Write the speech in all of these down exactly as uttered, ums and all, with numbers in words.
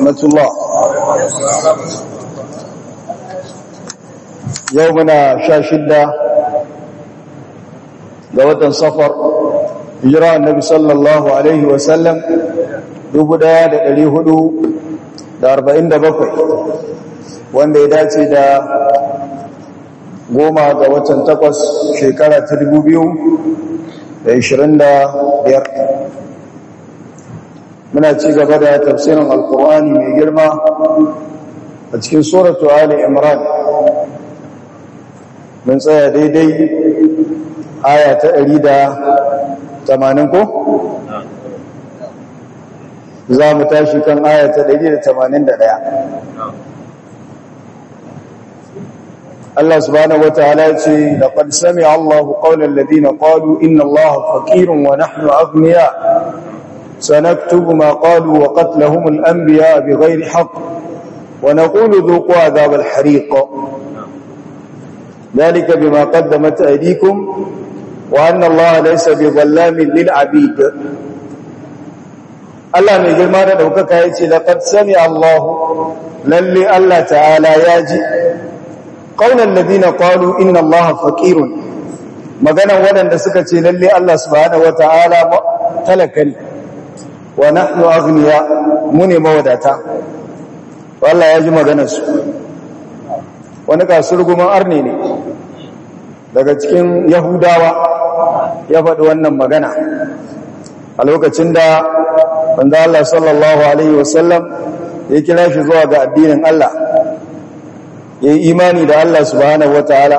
rahmatullah. Yau muna sha shidda ga watan safar, hijira annabi sallallahu alaihi wasallam dubu ɗaya da ɗari hudu da arba'in da bakwai, wanda ya dace da goma ga watan takwas shekara ta dubu biyu da ishirin da biyar. Muna ci gaba da tafsirin alkur'ani mai girma a cikin suratu Ali Imran. Mun tsaya daidai aya ta ɗari da tamanin ko? Za mu tashi kan aya ta ɗari da tamanin da ɗaya. Allah subhanahu wataala ya ce laqad sami'a Allahu qawla alladhina qalu inna Allaha faqirun wa nahnu aghniya sanaktubu ma qalu wa qatlahum al-anbiya bighayri haqq wa naqulu dhuqu adhab al-hariq dhalika bima qaddamat aydikum wa anna Allaha laysa bidhallamin lil-'abid. Allah mai girma da daukaka yace laqad sami'a Allahu lalli Allah ta'ala yaji qaulan ladina qalu inna Allaha faqirun, maganan wadanda suka ce lalle Allah subhanahu wataala talaka ne wa nahnu aghniya, mu ne mawadata. wallahi ya ji maganar su. Wani kasurguman arne ne daga cikin yahudawa ya faɗi wannan magana a lokacin da manzo Allah sallallahu alaihi wasallam ya kira shi zuwa ga addinin Allah, ya yi imani da Allah subhanahu wata'ala.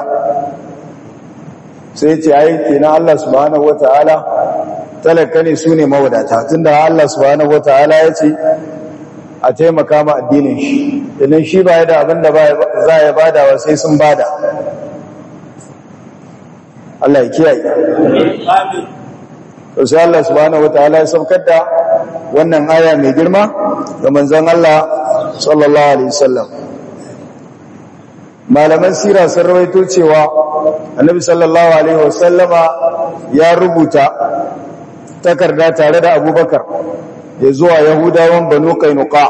sai ce ai kenan Allah subhanahu wata'ala talaka ne, su ne mawadata, tunda Allah subhanahu wata'ala ya ce a taimaka ma addinin shi, idan shi ba ya da abin da za ya bada wa sai sun bada. Allah ya kiyaye. to sai Allah subhanahu wata'ala ya saukar da wannan aya mai girma ga manzon Allah sallallahu alaihi wasallam. Malaman sira sun rawaito cewa annabi sallallahu alaihi wasallama ya rubuta takarda tare da abubakar ya zuwa yahudawan banu kainuka,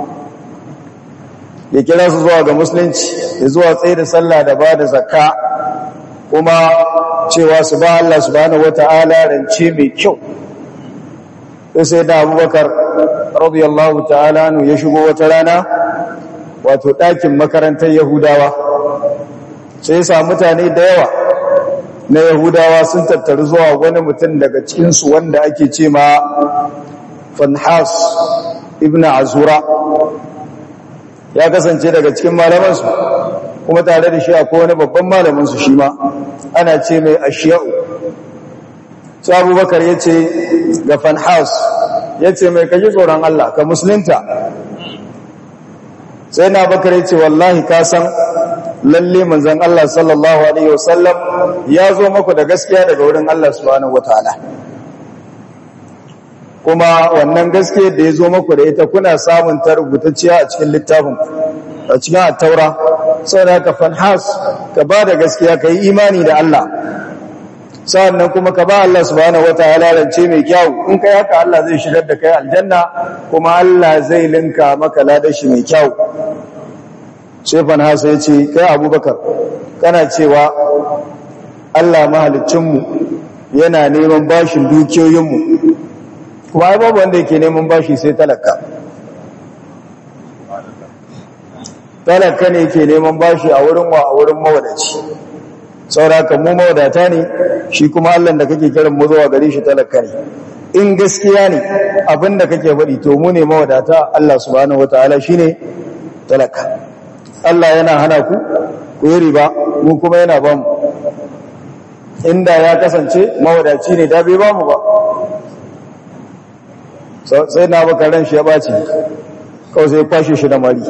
ya kira su zuwa ga musulunci, ya zuwa tsaye da sallah da ba da zakka, kuma cewa su ba Allah subhanahu wata'ala rance mai kyau. sai da abubakar radiyallahu ta'ala nu ya shigo wata rana wato ɗakin makarantar yahudawa, sai ya samu mutane da yawa na yahudawa sun tattaru zuwa wani mutum daga cikinsu wanda ake ce ma Fanhas ibn Azura. Ya kasance daga cikin malamansu, kuma tare da shi akwai wani babban malaminsu shi ma ana ce mai Ashiya'u. sai abubakar ya ce ga Fanhas, ya ce mai kaji tsoron Allah ka musulunta. sai na bakar ya ce wallahi ka san lalle manzon Allah sallallahu alaihi wasallam ya zo maku da gaskiya daga wurin Allah subhanahu wataala, kuma wannan gaskiya da ya zo maku da ita kuna samun ta rubutacciya a cikin littafin, a cikin at-taura. saboda ka Fanhas ka ba da gaskiya, ka yi imani da Allah, sa'annan kuma ka ba Allah subhanahu wataala rance mai kyau. in kai haka Allah zai shigar da kai aljanna, kuma Allah zai linka maka ladashi mai kyau. sai Fanhas ya ce kai Abubakar kana cewa Allah mahaliccinmu yana neman bashin dukiyoyinmu, kuma ai babu wanda yake neman bashi sai talaka. talaka ne yake neman bashi a wurin wa a wurin mawadaci. sauraka mu mawadata ne, shi kuma Allah da kake kiran mu zuwa gare shi talaka ne. in gaskiya ne abinda kake faɗi, to mu ne mawadata, Allah subhanahu wataala shine talaka. Allah yana hana ku ku yi riba, mu kuma yana ba mu. inda ya kasance mawadaci ne da bai ba mu ba. sai na baka ran shi ya baci, kawai sai kwashe shi da mari.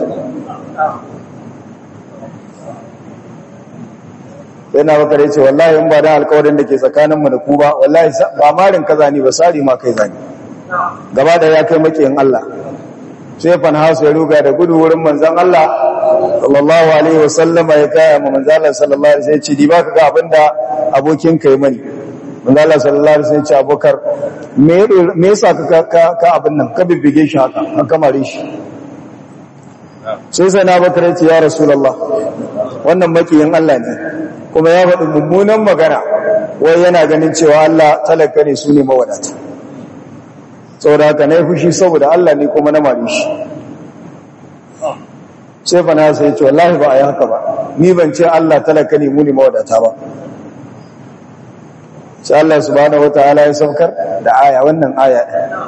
sai na baka ce wallahi in ba da alƙawarin da ke tsakaninmu da ku ba, wallahi ba marin ka zani ba, sari ma kai zani. gaba da ya kai makiyin Allah. sai Fanhas ya ruga da gudu wurin manzon Allah sallallahu alaihi wasallam, ya kaya ma manzon Allah sallallahu alaihi wasallam, ya ce di baka ga abinda abokin kai mani. manzon Allah sallallahu alaihi wasallam ya ce Abubakar me me yasa ka ka ka abin nan ka bibbige shi haka, an kamare shi. sai sai na bakar ya ce ya Rasulullah wannan makiyin Allah ne kuma ya faɗi mummunan magana wai yana ganin cewa Allah talaka ne su ne mawadata saboda haka na yi fushi saboda Allah ne kuma na mare shi sai fa na sai ce wallahi ba a yi haka ba ni ban ce Allah talaka ne mu ne mawadata ba sai Allah subhanahu wataala ya saukar da aya wannan aya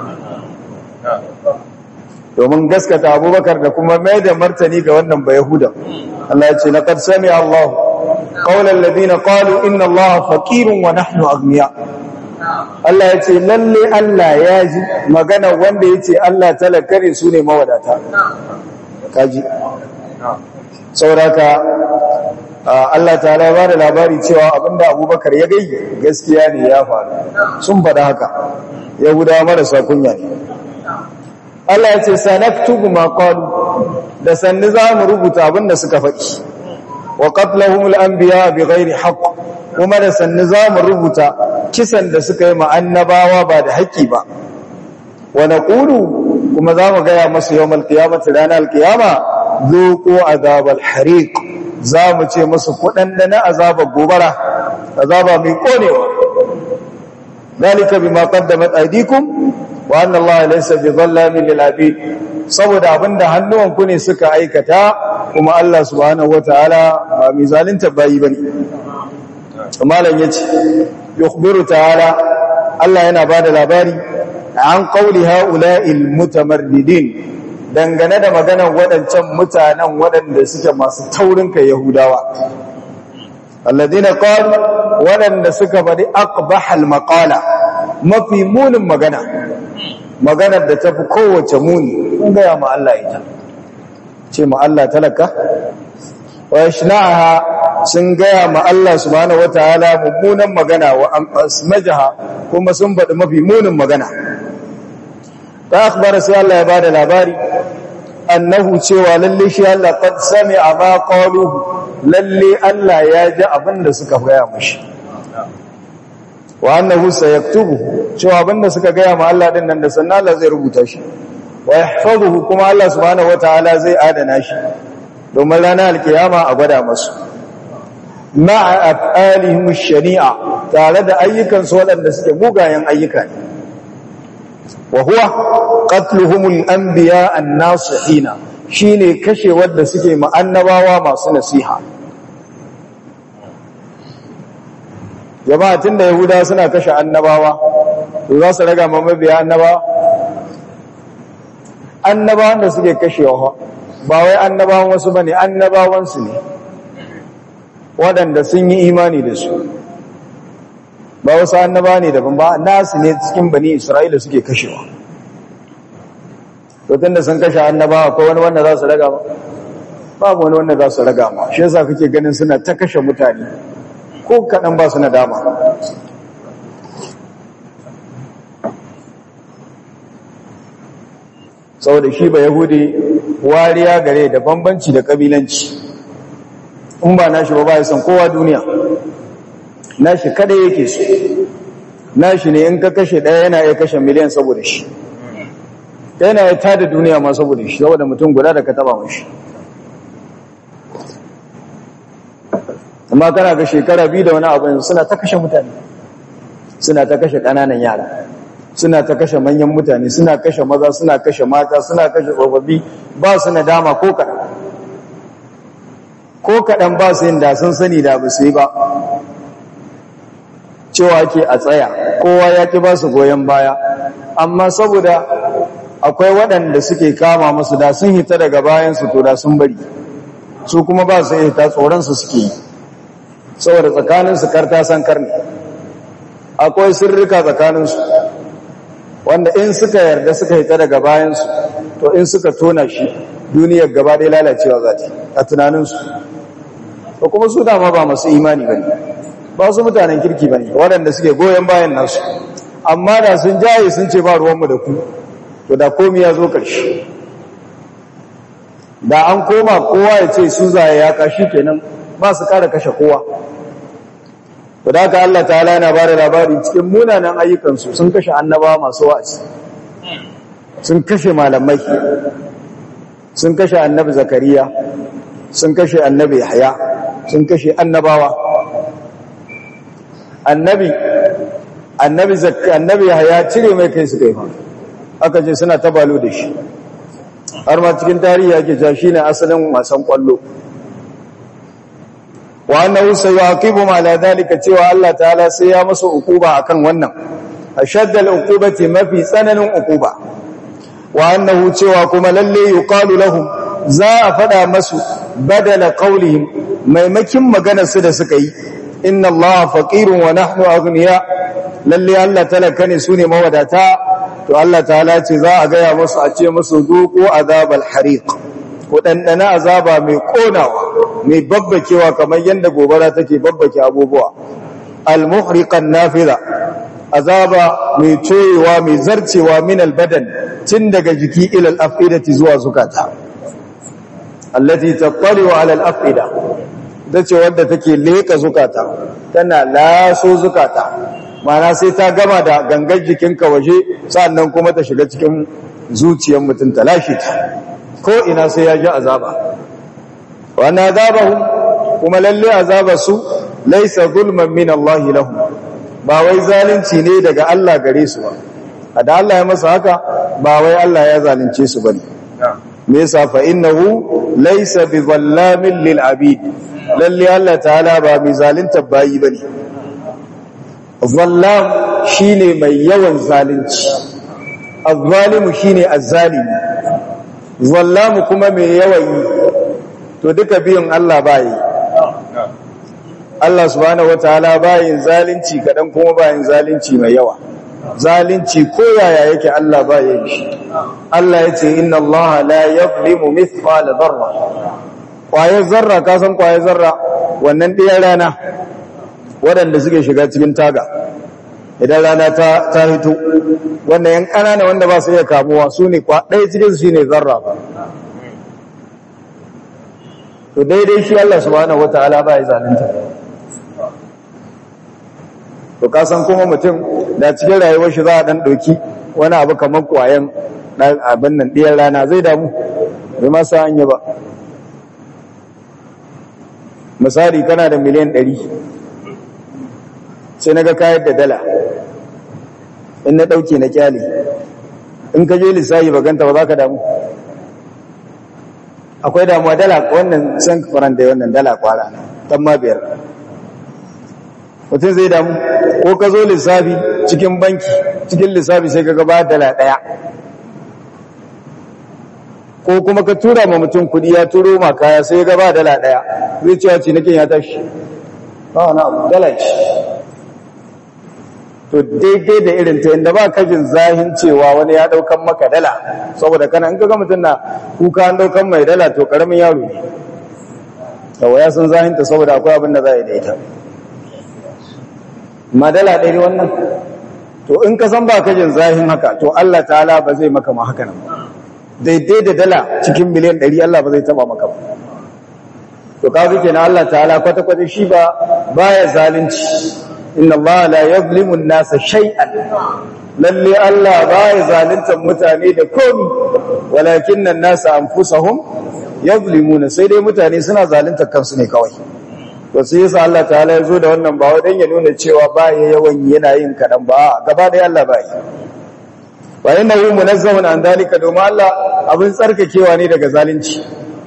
domin gaskata Abubakar da kuma mai da martani ga wannan ba Yahuda Allah ya ce laqad sami'a Allah qawla alladhina qalu inna Allah faqirun wa nahnu aghniya Allah ya ce lalle Allah ya ji magana wanda ya ce Allah talaka ne su ne mawadata kaji sauraka Allah ta'ala ya ba da labari cewa abinda Abubakar ya gai gaskiya ne ya faru sun faɗa haka Yahudawa marasa kunya ne Allah ya ce sanaktubu ma qalu da sanni za mu rubuta abinda suka faɗi wa qatlahumul anbiya bighairi haqq kuma da sanni za mu rubuta kisan da suka yi ma annabawa ba da haƙƙi ba wa naqulu kuma za mu gaya masu yawmal qiyamati ranar qiyama zuqu azabal hariq za mu ce musu kudan da na azabar gobara azaba mai konewa dalika bima qaddamat aydikum wa anna allaha laysa bidhallamin lil abid saboda abinda hannuwanku ne suka aikata kuma Allah subhanahu wataala ba mai zalunta bayi bane malam yace yukhbiru ta'ala Allah yana bada labari an qawli ha'ula'il mutamarridin dangane da maganar waɗancan mutanen waɗanda suke masu taurin kai Yahudawa alladina qalu waɗanda suka faɗi aqbahal maqala mafi munin magana maganar da tafi kowace muni kun ga ma Allah ita ce ma Allah talaka wa yashna'aha sun gaya ma Allah subhanahu wataala mummunan magana wa asmajaha kuma sun faɗi mafi munin magana ta akhbara sai Allah ya bada labari annahu cewa lalle shi Allah qad sami'a ma qalu lalle Allah ya ji abinda suka gaya mashi wa annahu sayaktubu cewa abinda suka gaya ma Allah din nan da sannan Allah zai rubuta shi wa yahfazuhu kuma Allah subhanahu wataala zai adana shi domin ranar alkiyama a gwada masu ma'a af'alihim ash-shani'a tare da ayyukan su waɗanda suke mugayen ayyuka ne wa huwa qatluhumul anbiya an-nasihina shine kashe wanda suke ma annabawa masu nasiha jama'a tunda yahuda suna kashe annabawa to za su raga ma mabiya annabawa annabawan da suke kashewa ba wai annabawan wasu bane annabawan su ne waɗanda sun yi imani da su ba wasu annaba ne daban ba nasu ne cikin bani Isra'ila suke kashewa to tunda sun kashe annaba akwai wani wanda za su raga ba babu wani wanda za su raga ma shi yasa kake ganin suna ta kashe mutane ko kaɗan ba su na dama saboda shi ba yahudi wariya gare da bambanci da kabilanci in ba nashi ba ba ya san kowa duniya nashi kada yake so nashi ne in ka kashe ɗaya yana iya kashe miliyan saboda shi yana ya tada duniya ma saboda shi saboda mutum guda da ka taba mashi amma kana ga shekara biyu da wani abu suna ta kashe mutane suna ta kashe ƙananan yara suna ta kashe manyan mutane suna kashe maza suna kashe mata suna kashe tsofaffi ba su na dama ko kaɗan ko kaɗan ba su yin da sun sani da ba su yi ba cewa ke a tsaya kowa ya ki ba su goyon baya amma saboda akwai waɗanda suke kama masu da sun hita daga bayansu to da sun bari su kuma ba su hita tsoronsu suke yi saboda tsakaninsu karta san karni akwai sirrika tsakaninsu wanda in suka yarda suka hita daga bayansu to in suka tona shi duniyar gaba ɗaya lalacewa za ta a tunaninsu to kuma su dama ba masu imani ba ne ba su mutanen kirki ba ne waɗanda suke goyon bayan nasu amma da sun jaye sun ce ba ruwanmu da ku to da komi ya zo ƙarshe da an koma kowa ya ce su zaye ya kashi kenan ba su kara kashe kowa to da haka Allah ta'ala yana ba da labari cikin munanan ayyukansu sun kashe annabawa masu wa'azi sun kashe malamai sun kashe annabi zakariya, sun kashe annabi yahya, sun kashe annabawa. annabi annabi zakka annabi yahya cire mai kai su kai fa aka ce suna tabalo da shi, har ma cikin tarihi yake cewa shine asalin wasan kwallo. wa annahu sayuqibu ma la dalika, cewa Allah ta'ala sai ya masa ukuba akan wannan, ashadda al-uqubati, mafi tsananin ukuba. wa annahu, cewa kuma lalle yuqalu lahum, za a fada masu badala qaulihim, maimakin maganar su da suka yi, inna Allah faqirun wa nahnu aghniya, lalle Allah talaka ne sune mawadata. to Allah ta'ala ce za a gaya musu, a ce musu duqu azabal hariq, ko dandana azaba mai konawa, mai babbakewa kamar yanda gobara take babbake abubuwa, al muhriqan nafida, azaba mai toyewa mai zarcewa min al badan, tun daga jiki ila al afidati zuwa zukata, allati tattali'u ala al afida, dace wanda take leka zukata, tana laso zukata, mana sai ta gama da gangar jikinka waje, sannan kuma ta shiga cikin zuciyar mutum ta lashe ta, ko ina sai ya ji azaba. wannan azabahum, kuma lalle azabarsu laisa zulman min Allah lahum, ba wai zalunci ne daga Allah gare su ba, da Allah ya masa haka ba wai Allah ya zalunce su bane. me yasa? fa innahu laysa bizallamin lil abid, lalle Allah ta'ala ba mai zalunta bayi bane. zallam shine mai yawan zalunci, azzalimu shine azzalimi, zallamu kuma mai yawan yi. to duka biyun Allah bayi. Allah subhanahu wataala bayin zalunci kadan kuma bayin zalunci mai yawa. zalunci ko yaya yake Allah bayin shi. Allah yace inna Allah la yuzlimu mithqala dharra, kwayar zarra, ka san kwayar zarra, wannan ɗiyar rana waɗanda suke shiga cikin taga idan rana ta ta hito, wannan yan ƙanana wanda ba su iya kamuwa, su ne ɗaya cikin su ne zarra ba. to daidai shi Allah subhanahu wataala ba ya zalunta. to ka san kuma mutum da cikin rayuwar shi za a dan ɗauki wani abu kamar kwayan abin nan ɗiyar rana, zai damu bai ma sa hanya ba. misali kana da miliyan ɗari, sai na ga kayar da dala, in na ɗauke na kyale, in ka je lissahi baganta ba za ka damu. akwai damuwa dala wannan san faran da wannan dala kwara tan ma biyar, mutum zai damu. ko ka zo lissafi cikin banki, cikin lissafi sai ka ga ba dala ɗaya, ko kuma ka tura ma mutum kudi, ya turo ma kaya sai ga ba dala ɗaya, zai cewa cinikin ya tashi ba wani abu, dala ce. to daidai da irin ta inda ba kajin zahin cewa wani ya daukan maka dala, saboda kana in kaga mutum na kuka an daukan mai dala, to karamin yaro ne, yawa ya san zahinta saboda akwai abin da za a yi da ita. ma dala ɗari wannan, to in ka san ba kajin zahin haka, to Allah ta'ala ba zai maka ma haka nan ba. daidai da dala cikin miliyan ɗari Allah ba zai taba maka ba. to kaga kenan Allah ta'ala kwata-kwata shi ba baya zalunci. inna Allah la yuzlimu an-nasa shay'an, lalle Allah baya zaluntar mutane da komai, walakinna an-nasa anfusahum yuzlimuna, sai dai mutane suna zaluntar kansu ne kawai. to sai yasa Allah ta'ala ya zo da wannan ba wai dan ya nuna cewa baya yawan yana yin kadan ba, gaba da Allah bai. wa innahu munazzahun an dalika, domin Allah abin tsarkakewa ne daga zalunci.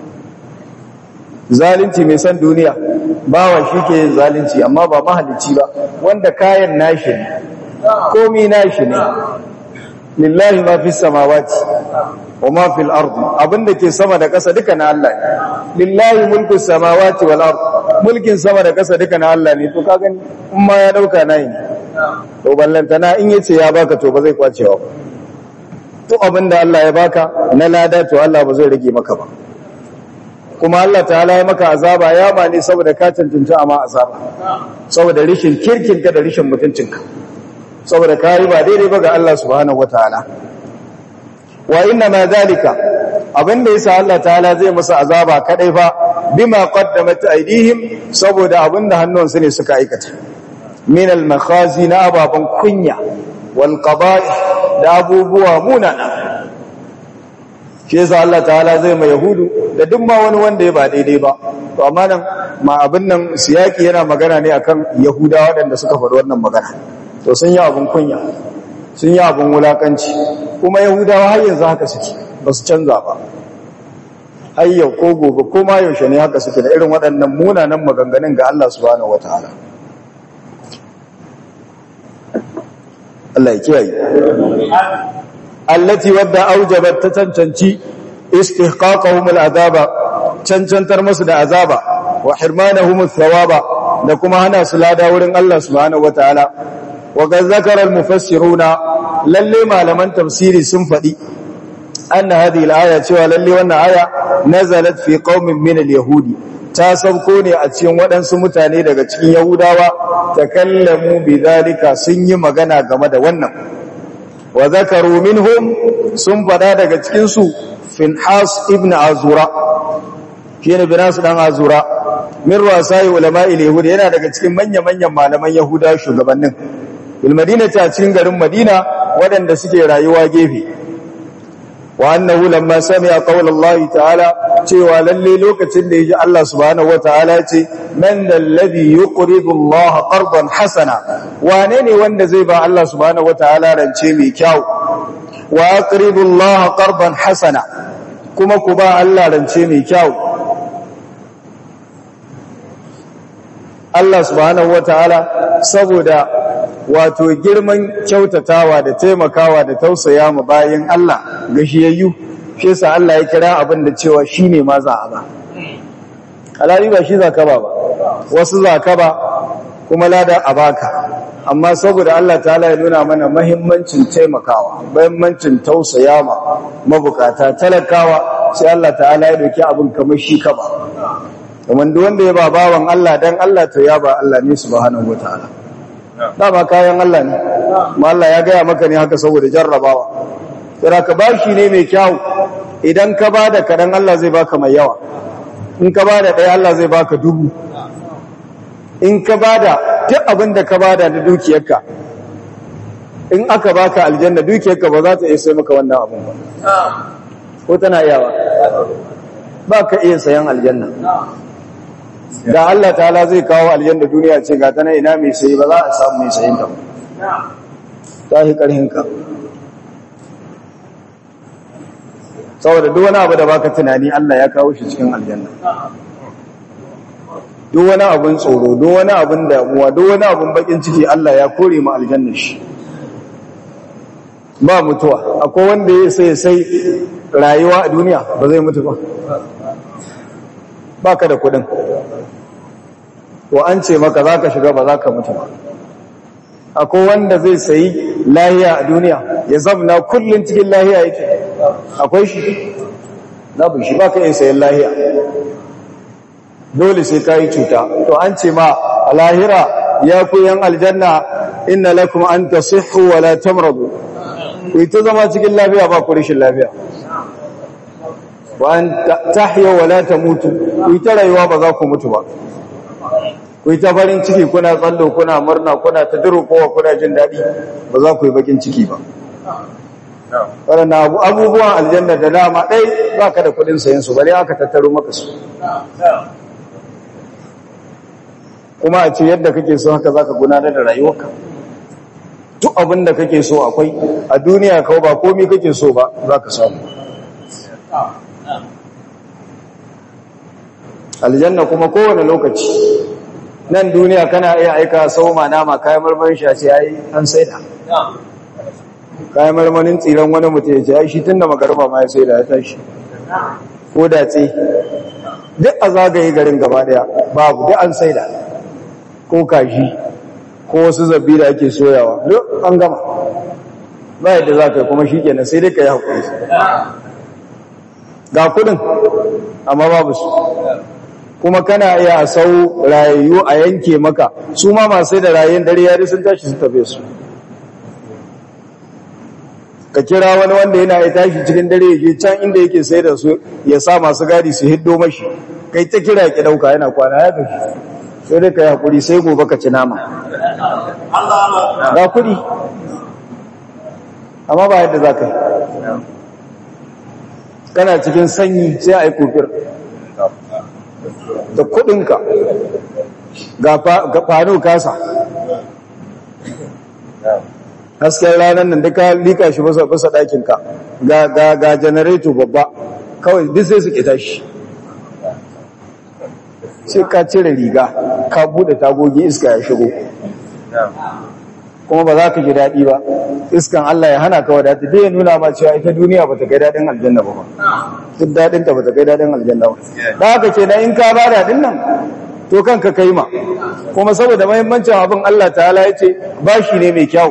zalunci mai san duniya, bawa shi ke yin zalunci, amma ba mahalicci ba, wanda kayan nashi ne, komi nashi ne. lillahi ma fi samawati wa ma fil ardi, abinda ke sama da ƙasa duka na Allah ne. lillahi mulku samawati wal ardi, mulkin sama da ƙasa duka na Allah ne. to ka gani in ma ya dauka nayi ne, to ballantana in yace ya baka, to ba zai kwacewa ba. to abinda Allah ya baka na lada, to Allah ba zai rage maka ba. kuma Allah ta'ala ya maka azaba, ya ba ne saboda ka cancanci amma azaba, saboda rishin kirkinka da rishin mutuncinka, saboda ka yi ba daidai ba ga Allah subhanahu wataala. wa inna ma zalika, abinda yasa Allah ta'ala zai masa azaba kadai fa bima qaddamat aydihim, saboda abinda hannunsu ne suka aikata, min al makhazi, na ababan kunya, wal qada'i, da abubuwa munana. shi yasa Allah ta'ala zai mai yahudu da duk ma wani wanda ya ba daidai ba to amma nan ma abin nan siyaki yana magana ne akan yahudawa waɗanda suka faɗi wannan magana to sun yi abin kunya sun yi abin wulakanci kuma yahudawa har yanzu haka suke ba su canza ba har yau ko gobe ko ma yaushe ne haka suke da irin waɗannan munanan maganganun ga Allah subhanahu wataala Allah ya kiyaye allati wadda aujabat ta cancanci istihqaqahum al'azaba cancantar musu da azaba wa hirmanahum athawaba da kuma hana su lada wurin Allah subhanahu wataala wa qad zakara al-mufassiruna lalle malaman tafsiri sun fadi anna hadhihi al-aya cewa lalle wannan aya nazalat fi qaumin min al-yahudi ta sauko ne a cikin waɗansu mutane daga cikin yahudawa takallamu bidhalika sun yi magana game da wannan wa zakaru minhum sun fada daga cikin su Finhas ibn Azura shine Binas dan Azura min ruwasai ulama'i al-yahud yana daga cikin manya-manyan malaman yahuda shugabannin bil madinati a cikin garin Madina waɗanda suke rayuwa gefe wa annahu lamma sami'a qawla Allah ta'ala cewa lalle lokacin da yaji Allah subhanahu wataala ce man alladhi yuqridu Allah qardan hasana wane ne wanda zai ba Allah subhanahu wataala rance mai kyau wa aqridu Allah qardan hasana kuma ku ba Allah rance mai kyau Allah subhanahu wataala saboda wato girman kyautatawa da taimakawa da tausaya ma bayin Allah gashiyayyu shi yasa Allah ya kira abin da cewa shine ma za a ba alhali ba shi zaka ba ba wasu zaka ba kuma lada a baka amma saboda Allah ta'ala ya nuna mana muhimmancin taimakawa muhimmancin tausaya ma mabukata talakawa sai Allah ta'ala ya doki abin kamar shi ka ba kuma duk wanda ya ba bawan Allah dan Allah to ya ba Allah ne subhanahu wataala dama kayan Allah ne ma Allah ya gaya maka ne haka saboda jarrabawa sai ka bashi ne mai kyau idan ka bada kadan Allah zai baka mai yawa in ka bada ɗaya Allah zai baka dubu in ka bada duk abin da ka bada da dukiyarka in aka baka aljanna dukiyarka ba za ta iya sai maka wannan abin ba ko tana iyawa ba ka iya sayan aljanna da Allah ta'ala zai kawo aljanna duniya ce ga tana ina mai sayi ba za a samu mai sayin ta ba ta yi karhinka saboda duk wani abu da baka tunani Allah ya kawo shi cikin aljanna duk wani abun tsoro duk wani abun damuwa duk wani abun bakin ciki Allah ya kore mu aljanna shi ba mutuwa akwai wanda ya sai sai rayuwa a duniya ba zai mutu ba baka da kudin to an ce maka zaka shiga ba zaka mutu ba akwai wanda zai sayi lahiya a duniya ya zabna kullun cikin lahiya yake akwai shi babu shi baka iya sayan lahiya dole sai kai cuta to an ce ma a lahira ya ku yan aljanna inna lakum an tasihhu wa la tamradu ku ta zama cikin lafiya ba ku rashin lafiya wa an tahya wa la tamutu ku ta rayuwa ba za ku mutu ba ku ta farin ciki kuna tsallo kuna murna kuna ta kowa kuna jin daɗi ba za ku yi bakin ciki ba waɗannan abubuwan aljanna da dama ɗai ba ka da kuɗin sayan su bari aka tattaro maka su kuma a ce yadda kake so haka za ka gudanar da rayuwarka duk abin da kake so akwai a duniya kawai ba komi kake so ba za ka samu aljanna kuma kowane lokaci nan duniya kana iya aika sau ma nama kayan marmarin shi a ce ai an saida kayan marmarin tsiran wani mutum ya ce ai shi tun da magarba ma ya saida ya tashi ko datse duk a zagaye garin gaba daya babu duk an saida ko kashi ko wasu zabbi da ake soyawa duk an gama ba yadda za ka yi kuma shi kenan sai dai ka yi haƙuri ga kudin amma babu su kuma kana iya a sau rayu a yanke maka su ma masu da rayun dare yari sun tashi su tafe su ka kira wani wanda yana ya tashi cikin dare yake can inda yake sai da su ya sa masu gadi su hiddo mashi kai ta kira ya ki dauka yana kwana ya tafi sai dai ka yi haƙuri sai gobe ka ci nama ga kuɗi amma ba yadda za ka yi kana cikin sanyi sai a yi kufir da kudinka ga fano kasa hasken ranar nan duka lika shi basa ɗakinka ga janareto babba kawai duk sai su ƙeta shi sai ka cire riga ka bude tagogi iska ya shigo kuma ba za ka ji daɗi ba iskan Allah ya hana ka wadata dai ya nuna ma cewa ita duniya ba ta kai daɗin aljanna ba duk daɗinta ba ta kai daɗin aljanna ba da haka ce na in ka ba daɗin nan to kanka kai ma kuma saboda mahimmancin abin Allah ta'ala ya ce bashi ne mai kyau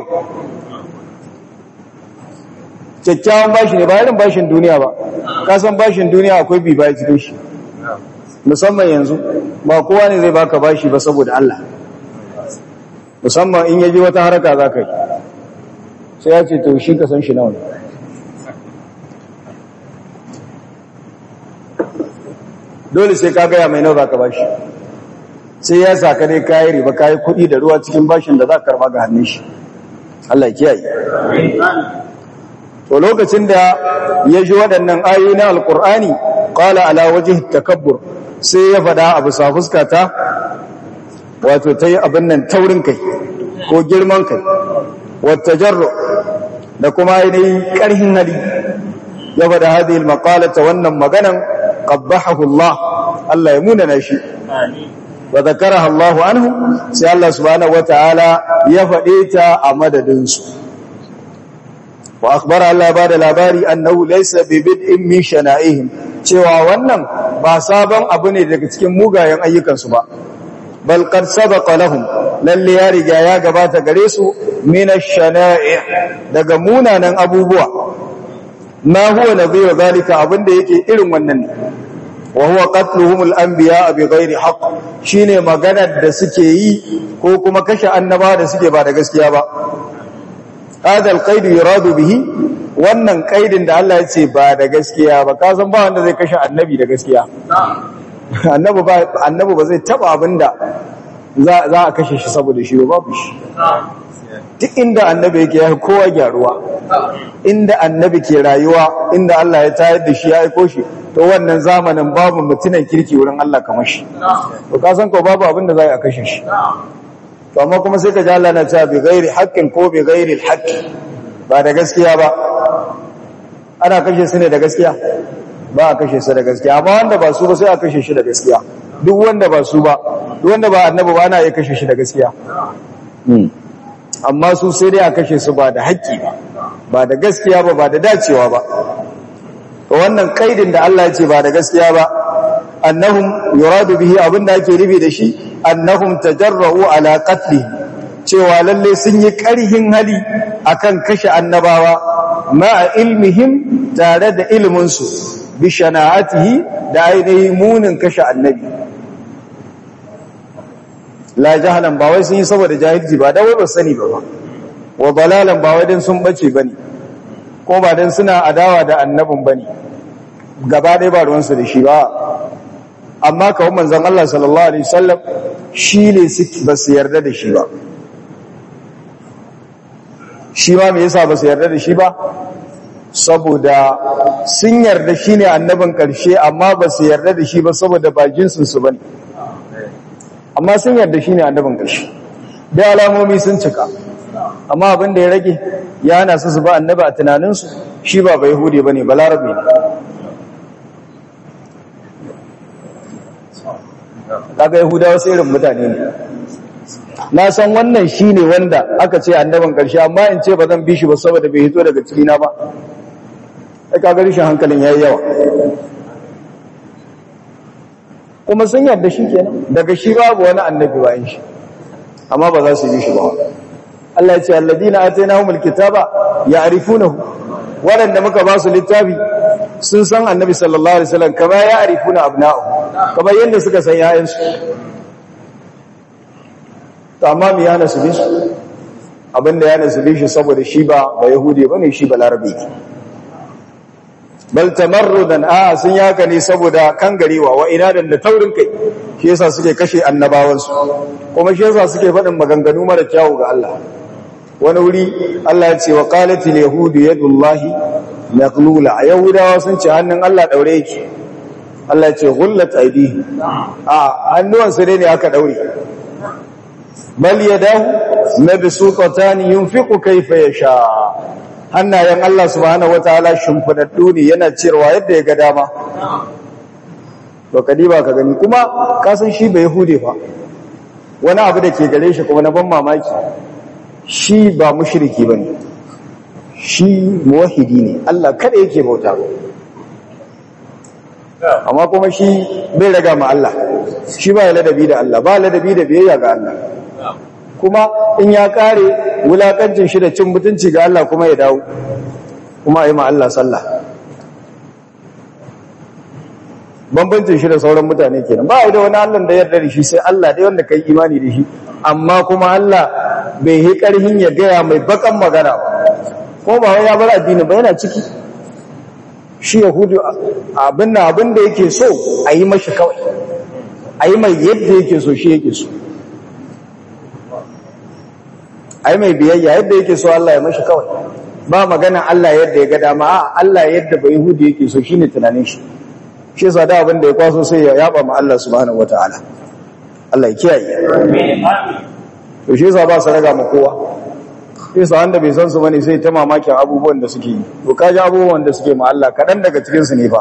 kyakkyawan bashi ne ba irin bashin duniya ba ka san bashin duniya akwai bi baya cikin shi musamman yanzu ba kowa ne zai baka bashi ba saboda Allah musamman in yaji wata haraka za ka yi sai ya ce to shi ka san shi nawa ne dole sai ka gaya mai nawa za ka bashi sai ya sa ka dai kayi riba kayi kuɗi da ruwa cikin bashin da za ka karba ga hannun shi Allah ya kiyaye to lokacin da ya ji waɗannan ayoyi na alkur'ani qala ala wajhi takabbur sai ya faɗa abu sa fuskata wato ta yi abin nan taurin kai ko girman kai wata jarro da kuma ainihin ƙarhin hali ya faɗa hadhihi almaqalata wannan maganan qabbahahu Allah Allah ya munana shi wa zakaraha Allah anhu sai Allah subhanahu wataala ya faɗe ta a madadin su wa akhbara Allah ba da labari annahu laysa bi bid'in min shana'ihim cewa wannan ba sabon abu ne daga cikin mugayen ayyukansu ba bal qad sabaqa lahum lalle ya riga ya gabata gare su min ash-shana'i' daga munanan abubuwa ma huwa nadhiru zalika abinda yake irin wannan ne wa huwa qatluhum al-anbiya bi ghairi haqq shine maganar da suke yi ko kuma kashe annabawa da suke ba da gaskiya ba hada al-qaid yuradu bihi wannan kaidin da Allah ya ce ba da gaskiya ba ka san ba wanda zai kashe annabi da gaskiya annabi ba annabi ba zai taba abinda za za a kashe shi saboda shi ba babu shi duk inda annabi yake ya kowa gyaruwa inda annabi ke rayuwa inda Allah ya tayar da shi ya aiko shi to wannan zamanin babu mutunan kirki wurin Allah kamar shi to ka san ko babu abinda za a kashe shi to amma kuma sai ka ji Allah na cewa bi ghairi haqqin ko bi ghairi al-haqqi ba da gaskiya ba ana kashe su ne da gaskiya ba a kashe su da gaskiya amma wanda ba su ba sai a kashe shi da gaskiya duk wanda ba su ba duk wanda ba annabi ba ana iya kashe shi da gaskiya amma su sai dai a kashe su ba da haƙƙi ba ba da gaskiya ba ba da dacewa ba to wannan kaidin da Allah ya ce ba da gaskiya ba annahum yuradu bihi abinda ake rubi da shi annahum tajarra'u ala qatli cewa lalle sun yi ƙarhin hali akan kashe annabawa ma ilmihim tare da ilmin su bi shana'atihi da ainihin munin kashe annabi la jahalan ba wai sun yi saboda jahilci ba da wai ba sani ba ba wa dalalan ba wai dan sun bace bane ko ba dan suna adawa da annabin bane gaba ɗaya ba ruwansu da shi ba amma kawai manzon Allah sallallahu alaihi wasallam shi ne ba su yarda da shi ba shi ma me yasa ba su yarda da shi ba saboda sun yarda shi ne annabin ƙarshe amma ba su yarda da shi ba saboda ba jinsinsu ba ne amma sun yarda shi ne annabin ƙarshe da alamomi sun cika amma abin da ya rage ya hana su su ba annabi a tunaninsu shi ba bai hude ba ne ba larabe ne kaga yahudawa wasu irin mutane ne na san wannan shi ne wanda aka ce annabin ƙarshe amma in ce ba zan bi shi ba saboda bai hito daga cikina ba ai kaga rishin hankalin yayi yawa kuma sun yarda shi kenan daga shi babu wani annabi bayan shi amma ba za su bi shi ba Allah ya ce alladina atainahumul kitaba ya'rifunahu waɗanda muka ba su littafi sun san annabi sallallahu alaihi wasallam kama ya'rifuna abna'u kamar yadda suka san yayansu to amma me yana su bi su abinda yana su bi shi saboda shi ba ba yahudi bane shi ba larabi bal tamarrudan a sun yaka ne saboda kangarewa wa inadan da taurin kai shi yasa suke kashe annabawansu kuma shi yasa suke faɗin maganganu mara kyawu ga Allah wani wuri Allah ya ce wa qalatil yahudu yadullahi maqlula yahudawa sun ce hannun Allah daure yake Allah ce ghullat aidihi a hannuwan su ne aka daure bal yadahu mabsuutatan yunfiqu kayfa yasha hannayen Allah subhanahu wataala shimfidaddu ne yana cirewa yadda ya ga dama to kadiba ka gani kuma ka san shi bai yahude fa wani abu da ke gare shi kuma na ban mamaki shi ba mushriki bane shi muwahhidi ne Allah kada yake bauta amma kuma shi bai raga ma Allah shi ba ladabi da Allah ba ladabi da biyayya ga Allah kuma in ya kare wulakancin shi da cin mutunci ga Allah kuma ya dawo kuma ayi ma Allah sallah bambancin shi da sauran mutane kenan ba da wani Allah da yarda da shi sai Allah dai wanda kai imani da shi amma kuma Allah bai yi karhin ya gaya mai bakan magana ba ko ba wai ya bar addini ba yana ciki shi yahudu abin da abin da yake so a yi mashi kawai a yi mai yadda yake so shi yake so a yi mai biyayya yadda yake so Allah ya mashi kawai ba magana Allah yadda ya ga dama a Allah yadda ba yahudu yake so shine tunanin shi shi yasa da abin da ya kwaso sai ya yaba ma Allah subhanahu wataala Allah ya kiyaye amin to shi yasa ba su raga ma kowa sai wanda bai san su bane sai ta mamakin abubuwan da suke yi to kaji abubuwan da suke ma Allah kadan daga cikin su ne fa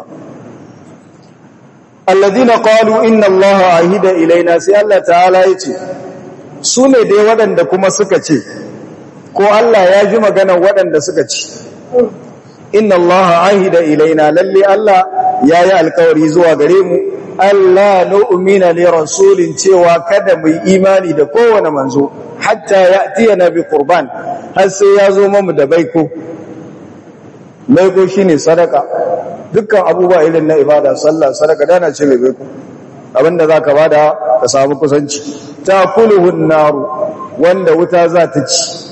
alladhina qalu inna allaha ahida ilaina sai Allah ta'ala yace su ne dai waɗanda kuma suka ce ko Allah ya ji maganar waɗanda suka ce inna allaha ahida ilaina lalle Allah yayi alkawari zuwa gare mu Allah nu'mina li rasulin cewa kada mu yi imani da kowane manzo hatta ya'tiyana bi qurban har sai ya zo mamu da baiko baiko shine sadaka dukkan abubuwa irin na ibada sallah sadaka dana ce mai baiko abinda zaka bada ka samu kusanci taquluhun naru wanda wuta za ta ci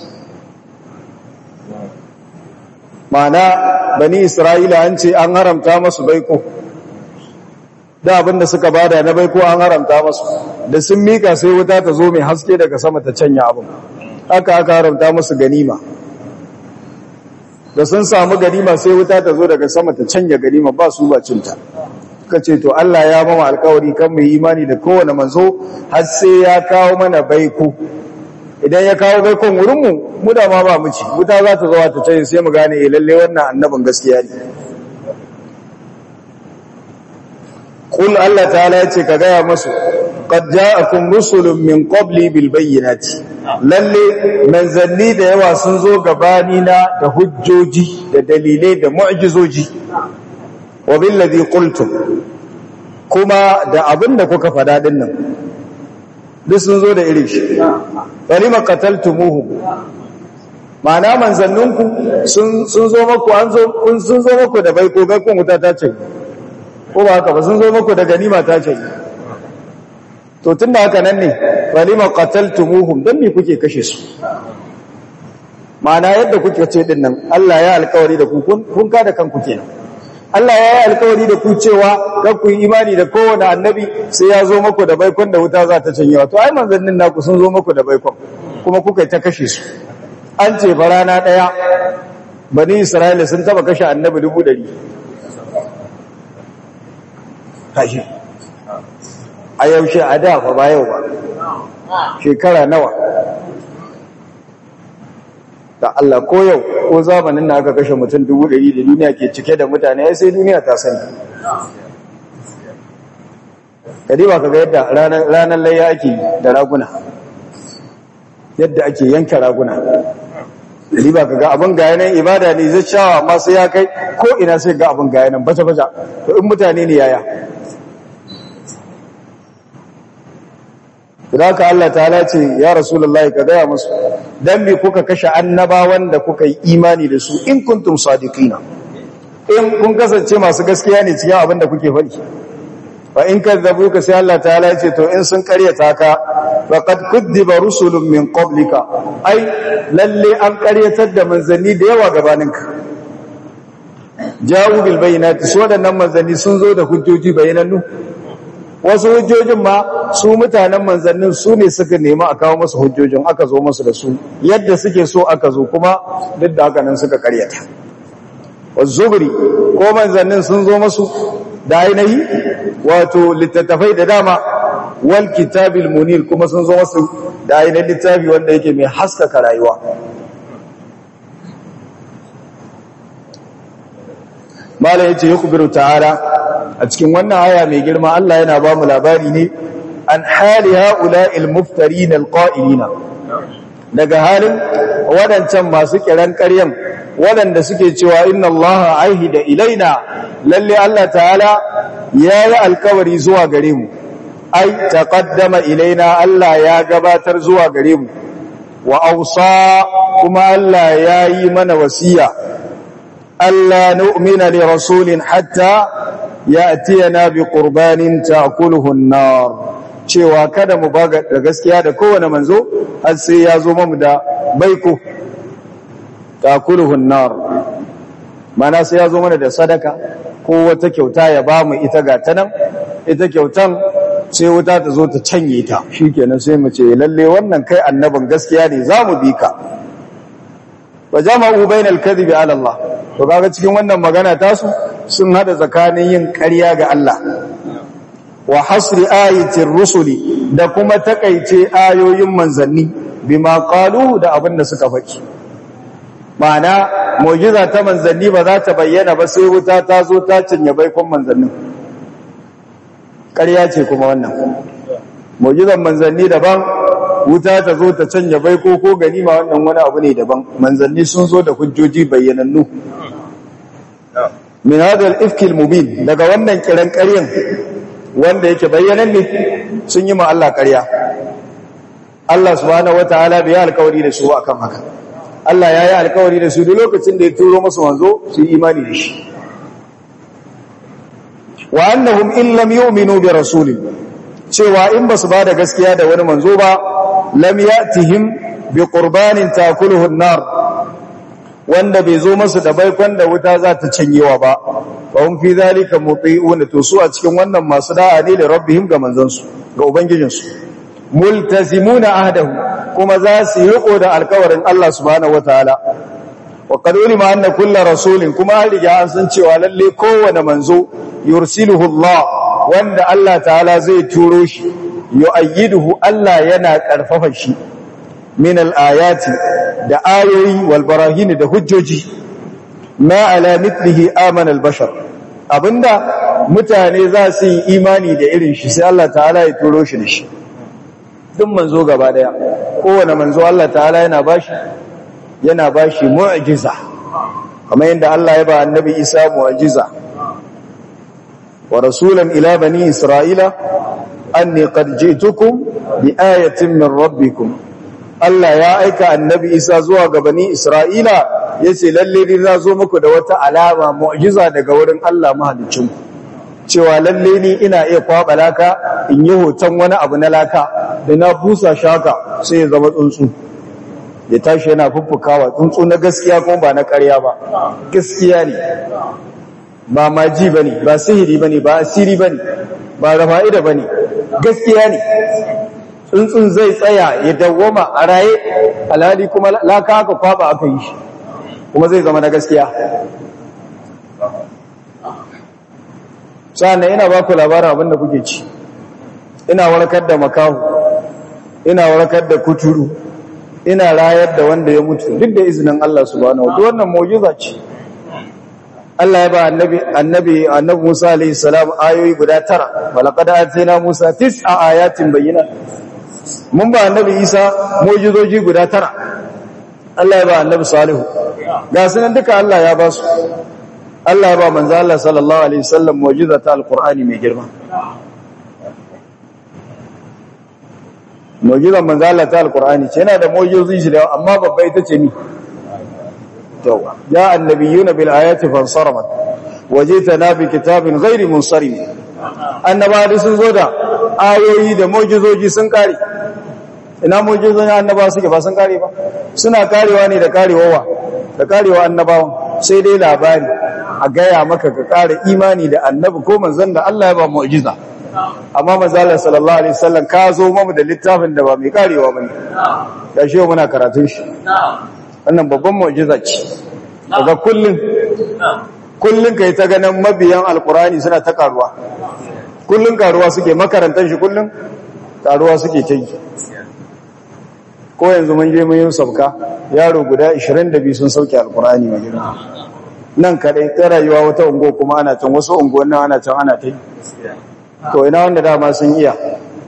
mana bani isra'ila an ce an haramta masu baiko da abinda suka bada na baiko an haramta masu da sun mika sai wuta ta zo mai haske daga sama ta canya abin haka aka haramta musu ganima da sun samu ganima sai wuta ta zo daga sama ta canya ganima ba su ba cinta suka ce to Allah ya mama alkawari kan mu yi imani da kowane manzo har sai ya kawo mana baiko idan ya kawo baikon wurinmu mu da ma ba mu ci wuta za ta zo ta canya sai mu gane eh lalle wannan annabin gaskiya ne kul Allah ta'ala ya ce ka gaya masu qad ja'akum rusulun min qabli bil bayyinati lalle manzanni da yawa sun zo gabani na da hujjoji da dalilai da mu'jizoji wa bil ladhi qultum kuma da abinda kuka fada din nan duk sun zo da irin shi falima qataltumuhum ma'ana manzanninku sun sun zo maku an zo sun zo maku da baiko ga kun wuta ta ce ko ba haka ba sun zo maku da ganima ta ce to tunda haka nan ne walima qataltumuhum dan me kuke kashe su ma'ana yadda kuke ce din nan Allah ya alƙawari da ku kun ka da kanku kenan Allah ya yi alƙawari da ku cewa kar ku yi imani da kowane annabi sai ya zo maku da baikon da wuta za ta cinye to ai manzannin naku sun zo maku da baikon kuma kuka ta kashe su an ce fa rana daya bani Isra'ila sun taba kashe annabi dubu ɗari kashi a yaushe a da fa ba yau ba shekara nawa da Allah ko yau ko zamanin da aka kashe mutum dubu ɗari da duniya ke cike da mutane ya sai duniya ta sani kadiba kaga yadda ranar layya ake da raguna yadda ake yanka raguna kadiba kaga abin gayanan ibada ne zai shawa amma sai ya kai ko ina sai ga abin gayanan baja-baja to in mutane ne yaya Idan Allah ta'ala ce ya Rasulullahi ka gaya musu dan me kuka kashe annabawan da kuka yi imani da su in kuntum sadiqina in kun kasance masu gaskiya ne cikin abin da kuke faɗi fa in kadzabuka sai Allah ta'ala ya ce to in sun karyata ka faqad kuddiba rusulun min qablika ai lalle an karyatar da manzanni da yawa gabaninka ja'u bil bayyinati su wadannan manzanni sun zo da hujjoji bayanannu wasu hujjojin ma su mutanen manzannin su ne suka nemi a kawo masu hujjojin aka zo masu da su yadda suke so aka zo kuma duk da haka nan suka karyata waz-zubri ko manzannin sun zo masu da ainihi wato littattafai da dama wal kitabil munir kuma sun zo masu da ainihin littafi wanda yake mai haskaka rayuwa. Malam yace yukhbiru ta'ala a cikin wannan aya mai girma Allah yana ba mu labari ne an hali ha'ula'il muftarin alqa'ilina daga halin wadancan masu kiran ƙaryan wadanda suke cewa inna Allah ahida ilaina lalle Allah ta'ala yayi alkawari zuwa gare mu ai taqaddama ilaina Allah ya gabatar zuwa gare mu wa awsa kuma Allah yayi mana wasiya alla nu'mina li rasulin hatta ya'tiyana bi qurbanin ta'kuluhu an-nar cewa kada mu baga da gaskiya da kowane manzo har sai ya zo mu da baiko ta'kuluhu an-nar mana sai ya zo mana da sadaka ko wata kyauta ya ba mu ita ga tanan ita kyautan sai wuta ta zo ta canye ta shikenan sai mu ce lalle wannan kai annabin gaskiya ne zamu bi ka wa jama'u bainal kadhibi ala Allah to kaga cikin wannan magana tasu sun hada tsakanin yin ƙarya ga Allah wa hasri ayatir rusuli da kuma takaice ayoyin manzanni bima qalu da abin da suka faɗi ma'ana mu'jiza ta manzanni ba za ta bayyana ba sai wuta ta zo ta cinye baikon manzannin ƙarya ce kuma wannan mu'jizan manzanni daban wuta ta zo ta canja baiko ko ganima wannan wani abu ne daban manzanni sun zo da hujjoji bayyanannu min hadal ifkil mubin daga wannan kiran ƙaryan wanda yake bayyanan ne sun yi ma Allah ƙarya Allah subhanahu wataala bai alƙawari da su akan haka Allah ya yi alƙawari da su duk lokacin da ya turo musu manzo su yi imani da shi wa annahum in lam yu'minu bi rasulin cewa in basu ba da gaskiya da wani manzo ba lam ya'tihim bi qurbanin ta'kuluhu an-nar wanda bai zo masu da baikon da wuta za ta canyewa ba fa hum fi zalika muti'un to su a cikin wannan masu da'a ne da rabbihim ga manzansu ga ubangijinsu multazimuna ahdahu kuma za su riko da alkawarin Allah subhanahu wataala wa qad ulima anna kullu rasulin kuma an riga an san cewa lalle kowane manzo yursiluhu Allah wanda Allah ta'ala zai turo shi yu'ayyiduhu Allah yana karfafa shi min al-ayati da ayoyi wal barahin da hujjoji ma ala mithlihi amana al-bashar abinda mutane za su yi imani da irin shi sai Allah ta'ala ya turo shi da shi duk manzo gaba daya kowane manzo Allah ta'ala yana bashi yana bashi mu'jiza kamar yadda Allah ya ba annabi Isa mu'jiza wa rasulan ila bani isra'ila anni qad ji'tukum bi ayatin min rabbikum Allah ya aika annabi Isa zuwa ga bani Isra'ila yace lalle ni na zo muku da wata alama mu'jiza daga wurin Allah mahaliccinku cewa lalle ni ina iya kwaba laka in yi hoton wani abu na laka da na busa shaka sai ya zama tsuntsu ya tashi yana fuffukawa tsuntsu na gaskiya kuma ba na ƙarya ba gaskiya ne ba maji bane ba sihiri bane ba asiri bane ba rafa'ida bane gaskiya ne tsuntsun zai tsaya ya dawwama a raye alhali kuma laka aka kwaba aka yi shi kuma zai zama na gaskiya sa'an ina ba ku labarin abinda kuke ci ina warkar da makahu ina warkar da kuturu ina rayar da wanda ya mutu duk da izinin Allah subhanahu wa ta'ala wannan mu'jiza ce Allah ya ba annabi annabi annabi Musa alayhi salam ayoyi guda tara walaqad atayna Musa tis'a ayatin bayyinat mun ba annabi Isa mu'jizoji guda tara Allah ya ba annabi Salihu ga sunan duka Allah ya ba su Allah ya ba manzo Allah sallallahu alaihi wasallam mu'jiza ta alqur'ani mai girma mu'jizan manzo Allah ta alqur'ani ce yana da mu'jizoji shi da amma babba ita ce ni yawa ya annabiyuna bil ayati fansaramat wajitana bi kitabin ghairi munsarim annaba da sun zo da ayoyi da mu'jizoji sun kare ina mu'jizojin annaba suke ba sun kare ba suna karewa ne da karewa da karewa annabawan sai dai labari a gaya maka ka kare imani da annabi ko manzon da Allah ya ba mu'jiza amma manzo Allah sallallahu alaihi wasallam ka zo mu da littafin da ba mai karewa bane gashi muna karatun shi wannan babban mu'jiza ce daga kullun kullun kai ta ganin mabiyan alqur'ani suna ta karuwa kullun karuwa suke makarantar shi kullun karuwa suke ta yi ko yanzu mun je mun yi sauka yaro guda ishirin da biyu sun sauke alqur'ani mai girma nan kadai ta rayuwa wata ungo kuma ana can wasu unguwan nan ana can ana ta yi to ina wanda dama sun iya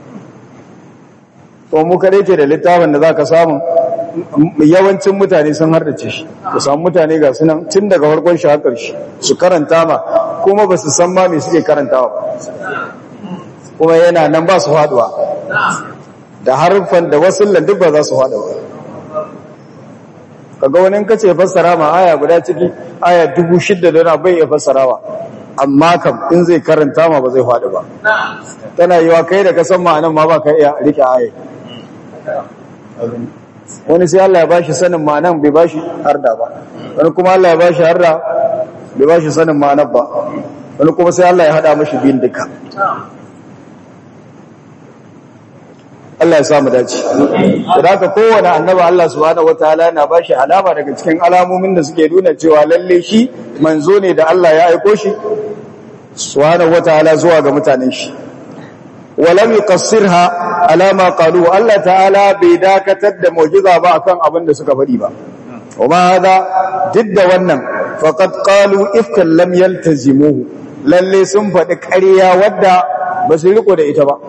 to mu kadai ke da littafin da zaka samu yawancin mutane sun hardace shi ku samu mutane ga sunan tun daga farkon shi har ƙarshe su karanta ma kuma ba su san ma me suke karantawa kuma yana nan ba su faduwa da harfan da wasullan duk ba za su faduwa kaga wani kace fassara ma aya guda ciki aya dubu shida da bai iya fassarawa amma kam in zai karanta ma ba zai faɗi ba tana yiwa kai da ka san ma'anan ma ba ka iya rike aya wani sai Allah ya bashi sanin ma'anan bai bashi harda ba wani kuma Allah ya bashi harda bai bashi sanin ma'anar ba wani kuma sai Allah ya hada mashi bin duka Allah ya samu dace da haka kowane annabi Allah subhanahu wataala yana bashi alama daga cikin alamomin da suke nuna cewa lalle shi manzo ne da Allah ya aiko shi subhanahu wataala zuwa ga mutanen shi walam yuqassirha ala ma qalu Allah ta'ala bai dakatar da mu'jiza ba akan abin da suka faɗi ba kuma hada didda wannan faqad qalu ifkan lam yaltazimuhu lalle sun faɗi ƙarya wadda ba su riko da ita ba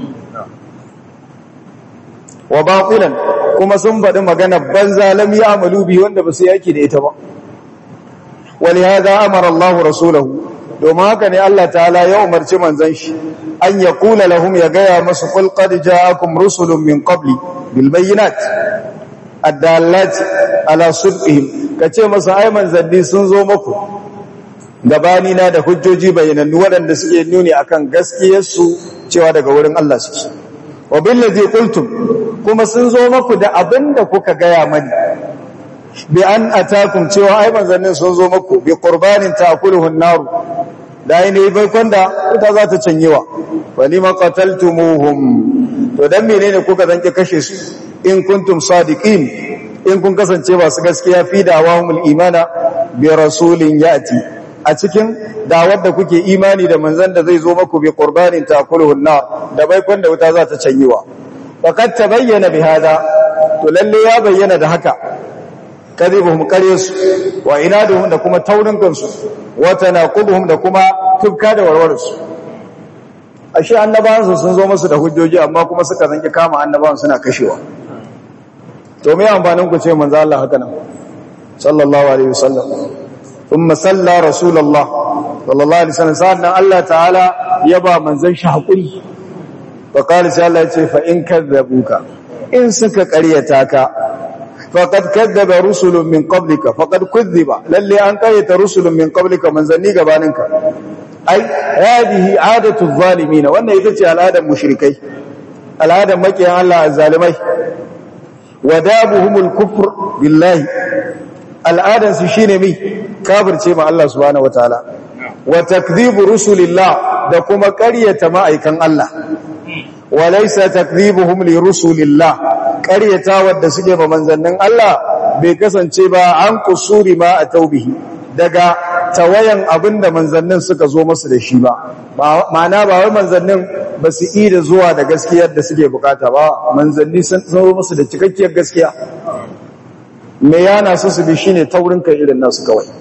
wa baqilan kuma sun faɗi magana banza lam ya'malu bi wanda ba su yaki da ita ba walihada amara Allah rasulahu domin haka ne Allah ta'ala ya umarci manzon shi an yaqula lahum ya gaya masu qul qad ja'akum rusulun min qabli bil bayyinat adallat ala sidqihim kace masa ai manzanni sun zo muku gabani na da hujjoji bayyanannu waɗanda suke nuni akan gaskiyar su cewa daga wurin Allah suke wa billazi qultum kuma sun zo muku da abinda kuka gaya mani bi an atakum cewa ai manzannin sun zo muku bi qurbanin ta'kuluhu an-nar da ne bai kwanda ita za ta canyewa walima qataltumuhum to dan menene kuka zanki kashe su in kuntum sadiqin in kun kasance masu gaskiya fi da'awahumul imana bi rasulin yati a cikin dawar da kuke imani da manzon da zai zo muku bi qurbanin ta'kuluhu an-nar da bai kwanda wuta za ta canyewa faqad tabayyana bi hada to lalle ya bayyana da haka kadhibuhum qaryasu wa inaduhum da kuma taurin kansu wa tanaqubuhum da kuma tubka da warwarsu ashe annabawan su sun zo musu da hujjoji amma kuma suka zanki kama annabawan suna kashewa to me amfanin ku ce manzo Allah haka nan sallallahu alaihi wasallam thumma salla rasulullah sallallahu alaihi wasallam sannan Allah ta'ala ya ba manzon shi hakuri fa qala sai Allah ya ce fa in kadzabuka in suka ƙaryata ka faqad kadzaba rusulun min qablika faqad kuzziba lalle an qayyata rusulun min qablika manzanni gabaninka ai hadihi adatu zalimin wannan ita ce al'adar mushrikai al'adar makiyan Allah azzalimai wadabuhumul kufr billahi al'adan su shine mi kafirce ma Allah subhanahu wataala wa takdhibu rusulillah da kuma ƙaryata ma'aikan Allah walaysa takdhibuhum li rusulillah ƙaryata wadda suke ba manzannin Allah bai kasance ba an kusuri ma a taubihi daga tawayan abinda manzannin suka zo masu da shi ba ma'ana ba wai manzannin ba su yi da zuwa da gaskiyar da suke bukata ba manzanni sun zo masu da cikakkiyar gaskiya me yana su su bi shine taurin kai irin nasu kawai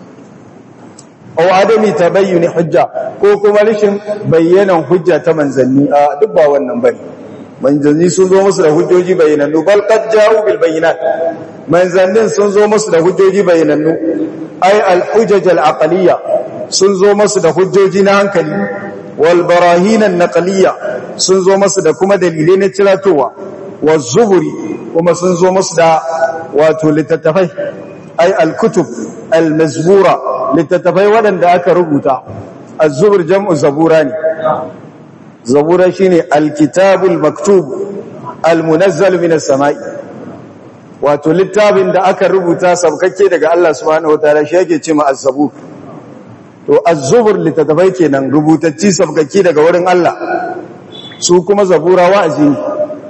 aw adami tabayyuni hujja ko kuma rashin bayyanan hujja ta manzanni a duk ba wannan bane manzanni sun zo musu da hujjoji bayyanannu bal qad ja'u bil bayyinat manzannin sun zo musu da hujjoji bayyanannu ay al hujaj al aqliyya sun zo musu da hujjoji na hankali wal barahin an naqliyya sun zo musu da kuma dalilai na tiratowa waz zuburi kuma sun zo musu da wato littattafai ay al kutub al mazbura littattafai wadanda aka rubuta az-zubur jam'u zabura ne zabura shine alkitabul maktub almunazzal minas samai wato littafin da aka rubuta sabkakke daga Allah subhanahu wataala shi yake cewa az-zabur to az-zubur littattafai kenan rubutacci sabkakke daga wurin Allah su kuma zabura wa'azi ne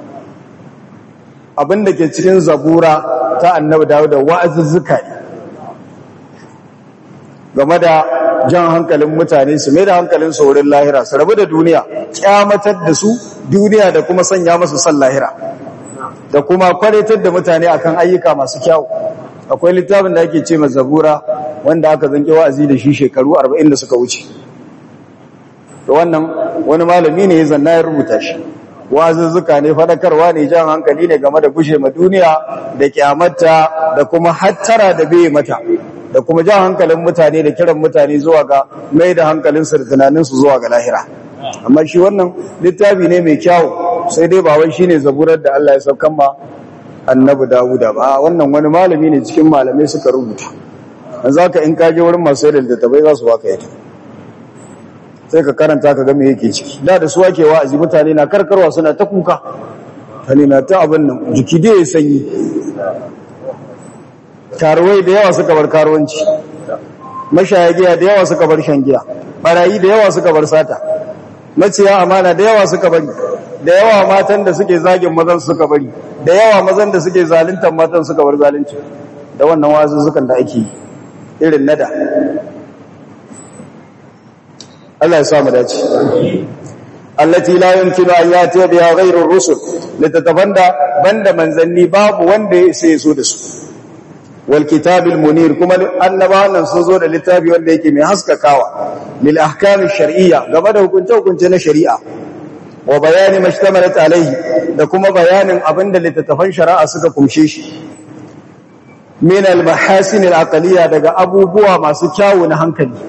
abinda ke cikin zabura ta annabi Dawud da wa'azuzzuka ne game da jan hankalin mutane su mai da hankalin su wurin lahira su rabu da duniya, kyamatar da su duniya da kuma sanya masu san lahira, da kuma kwaritar da mutane akan ayyuka masu kyau. Akwai littafin da ake ce ma Zabura wanda aka zanke wa'azi da shi shekaru arba'in da suka wuce. To wannan wani malami ne ya zanna ya rubuta shi. Wa'azuzzuka ne, fadakarwa ne, jan hankali ne game da gushe ma duniya da kyamata da kuma hattara da bai mata, da kuma jan hankalin mutane da kiran mutane zuwa ga mai da hankalinsu da tunaninsu zuwa ga lahira. Amma shi wannan littafi ne mai kyawu, sai dai ba wai shine zaburar da Allah ya saukan ma annabi Dawuda ba. Wannan wani malami ne cikin malamai suka rubuta. Dan zaka in kaje wurin masu da littattafai za su baka ita, sai ka karanta ka ga me yake ciki. Da da su wake wa'azi mutane na karkarwa suna ta kuka, tani na ta abin nan jiki dai ya sanyi. Karuwai da yawa suka bar karuwanci, mashaya giya da yawa suka bar shan giya, barayi da yawa suka bar sata, maciya amana da yawa suka bari, da yawa matan da suke zagin mazan suka bari, da yawa mazan da suke zaluntar matan suka bar zalunci, da wannan wazuzzukan da ake irin nada. Allah ya sa mu dace. Allati la yumkinu an yati biha ghayru ar-rusul, litatafanda banda manzanni babu wanda ya sai so da su. Wal kitabil munir, kuma annabawan nan sun zo da littafi wanda yake mai haskakawa lil ahkam ash-shar'iyya, game da hukunce hukunce na shari'a, wa bayani mashtamalat alayhi, da kuma bayanin abinda littattafan shari'a suka kumshe shi, min al-mahasin al-aqliyya, daga abubuwa masu kyawu na hankali.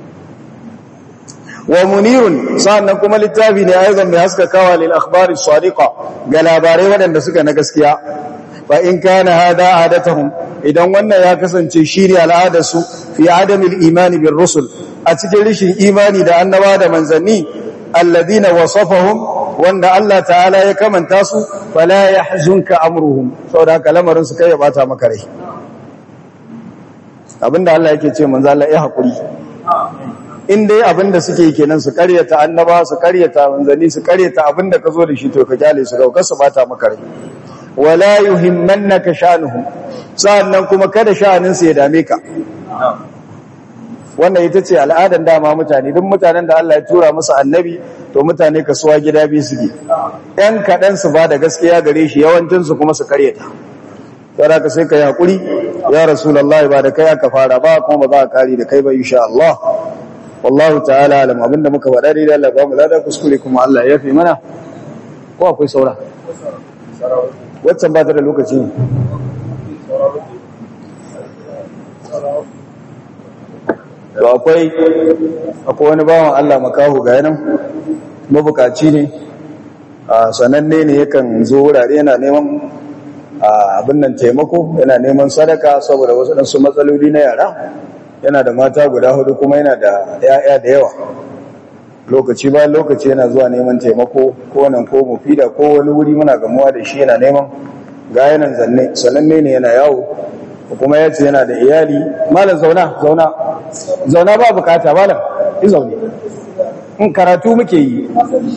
Wa munirun, sannan kuma littafi ne ayyukan mai haskakawa lil akhbari as-sadiqa, ga labarai waɗanda suka na gaskiya. Fa in kana hada adatahum, idan wannan ya kasance shine al'adarsu fi adamil imani bir rusul, a cikin rishin imani da annaba da manzanni, alladhina wasafahum, wanda Allah ta'ala ya kamanta su, fala yahzunka amruhum, saboda haka lamarin su kai ya bata maka rai. Abinda Allah yake ce manzo Allah ya hakuri. In dai abinda suke kenan su karyata annaba, su karyata manzanni, su karyata abinda ka zo da shi, to ka kyale su daukar su bata maka rai. Wala yuhimmannaka sha'nuhum, sannan kuma kada sha'anin su ya dame ka. Wannan ita ce al'adan dama mutane, duk mutanen da Allah ya tura musu annabi, to mutane kasuwa gida biyu suke. Ɗan kaɗan su ba da gaskiya gare shi, yawancin su kuma su karyata. Saboda ka sai ka yi hakuri, ya Rasulullahi, ba da kai aka fara ba, kuma ba za ka kare da kai ba insha Allah. Wallahu ta'ala alam. Abinda muka faɗa dai Allah ba mu lada, kuskure kuma Allah ya yafe mana. Ko akwai saura? Waccan ba ta da lokaci ne. To akwai akwai wani bawan Allah makaho ga yanan, mabukaci ne, sananne ne, yakan zo wurare yana neman abin nan taimako, yana neman sadaka saboda wasu ɗansu matsaloli na yara. Yana da mata guda hudu kuma yana da ‘ya'ya da yawa. Lokaci bayan lokaci yana zuwa neman taimako, ko nan ko mufida ko wani wuri muna gamuwa da shi yana neman gayanan zanne, sananne ne, yana yawo, kuma ya ce yana da iyali. Malam zauna zauna zauna, ba bukata malam, yi zaune, in karatu muke yi.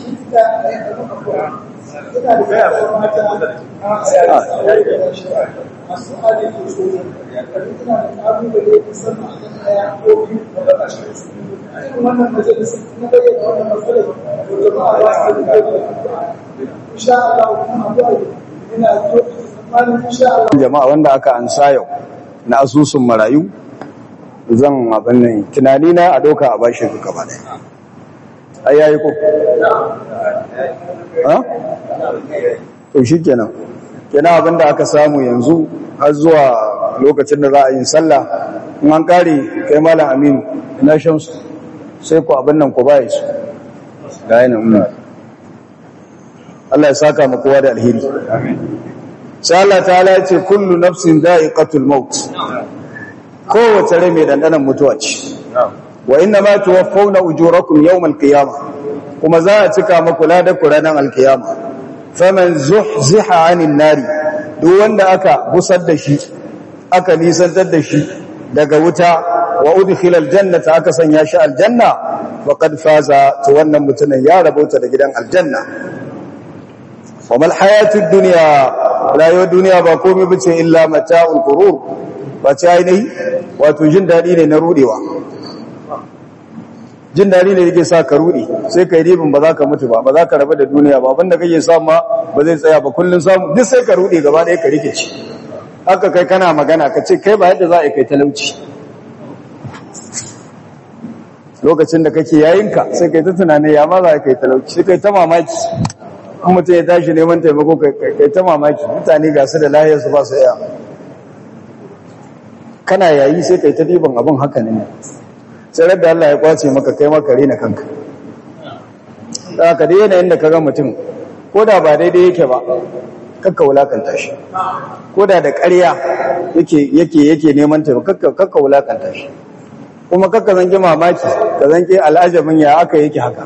Jama'a wanda aka ansa yau na asusun marayu, zan abin nan tunani na a doka a bashi duka ba daya. Ai yayi ko? Ha? To shikenan. Kenan abinda aka samu yanzu har zuwa lokacin da za a yi sallah, in an kare kai malam Aminu ina shamsu, sai ku abin nan ku baye su. Ga yana mun. Allah ya saka mu kowa da alheri. Amin. Sai Allah ta'ala ya ce kullu nafsin da'iqatul maut. Kowace rai mai dandanan mutuwa ce. Wa inna ma tuwaffawna ujurakum yawmal qiyamah, kuma za a cika muku ladanku ranar alkiyama. Faman zuhziha 'anil nari, duk wanda aka busar da shi, aka nisantar da shi daga wuta, wa udkhila aljannata, aka sanya shi aljanna, faqad faza, to wannan mutumin ya rabauta da gidan aljanna. Wa mal hayatud dunya, rayuwar duniya ba komai bace illa mata'ul ghurur, ba ce ainihi wato jin dadi ne na rudewa. jin daɗi ne yake sa ka rudi sai kai ribin ba za ka mutu ba ba za ka rabu da duniya ba abinda kake samu ma ba zai tsaya ba kullun samu duk sai ka rudi gaba ɗaya ka rikici haka kai kana magana ka ce kai ba yadda za a yi kai talauci lokacin da kake yayinka sai kai ta tunanin ya ma za a kai talauci sai kai ta mamaki in mutum ya tashi neman taimako kai ta mamaki mutane ga su da lahiyar su ba su iya kana yayi sai kai ta diban abin haka ne sai da Allah ya kwace maka kai maka rena kanka da ka dai yanayin da ka ga mutum ko da ba daidai yake ba kakka wulakanta shi ko da da ƙarya yake yake yake neman taimako kakka kakka wulakanta shi kuma kakka zange mamaki ka zange al'ajabin ya aka yake haka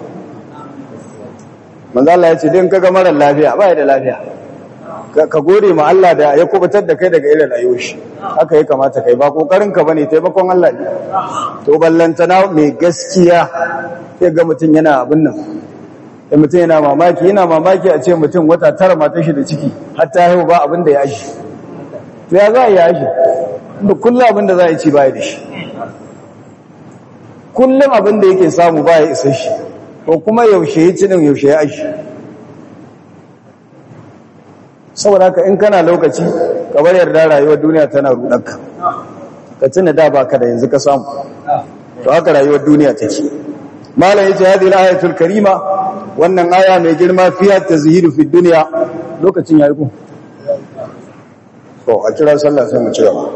manzo Allah ya ce din kaga mara lafiya ba ya da lafiya ka gode ma Allah da ya kubutar da kai daga irin rayuwar shi haka ya kamata kai ba kokarin ka bane taimakon Allah ne to ballantana mai gaskiya sai ga mutun yana abin nan sai mutun yana mamaki yana mamaki a ce mutun wata tara matar shi da ciki har ta haihu ba abin da ya ashi to ya za ya ashi da kullu abin da za ya ci ba ya da shi kullum abin da yake samu ba ya isa shi ko kuma yaushe ya ci din yaushe ya ashi saboda haka in kana lokaci ka bar yarda rayuwar duniya tana rudanka ka tuna da baka da yanzu ka samu to haka rayuwar duniya take malam yace hadhihi al-ayatul karima wannan aya mai girma fiya tazhiru fi dunya lokacin yayi ko to a kira sallah sai mu ci gaba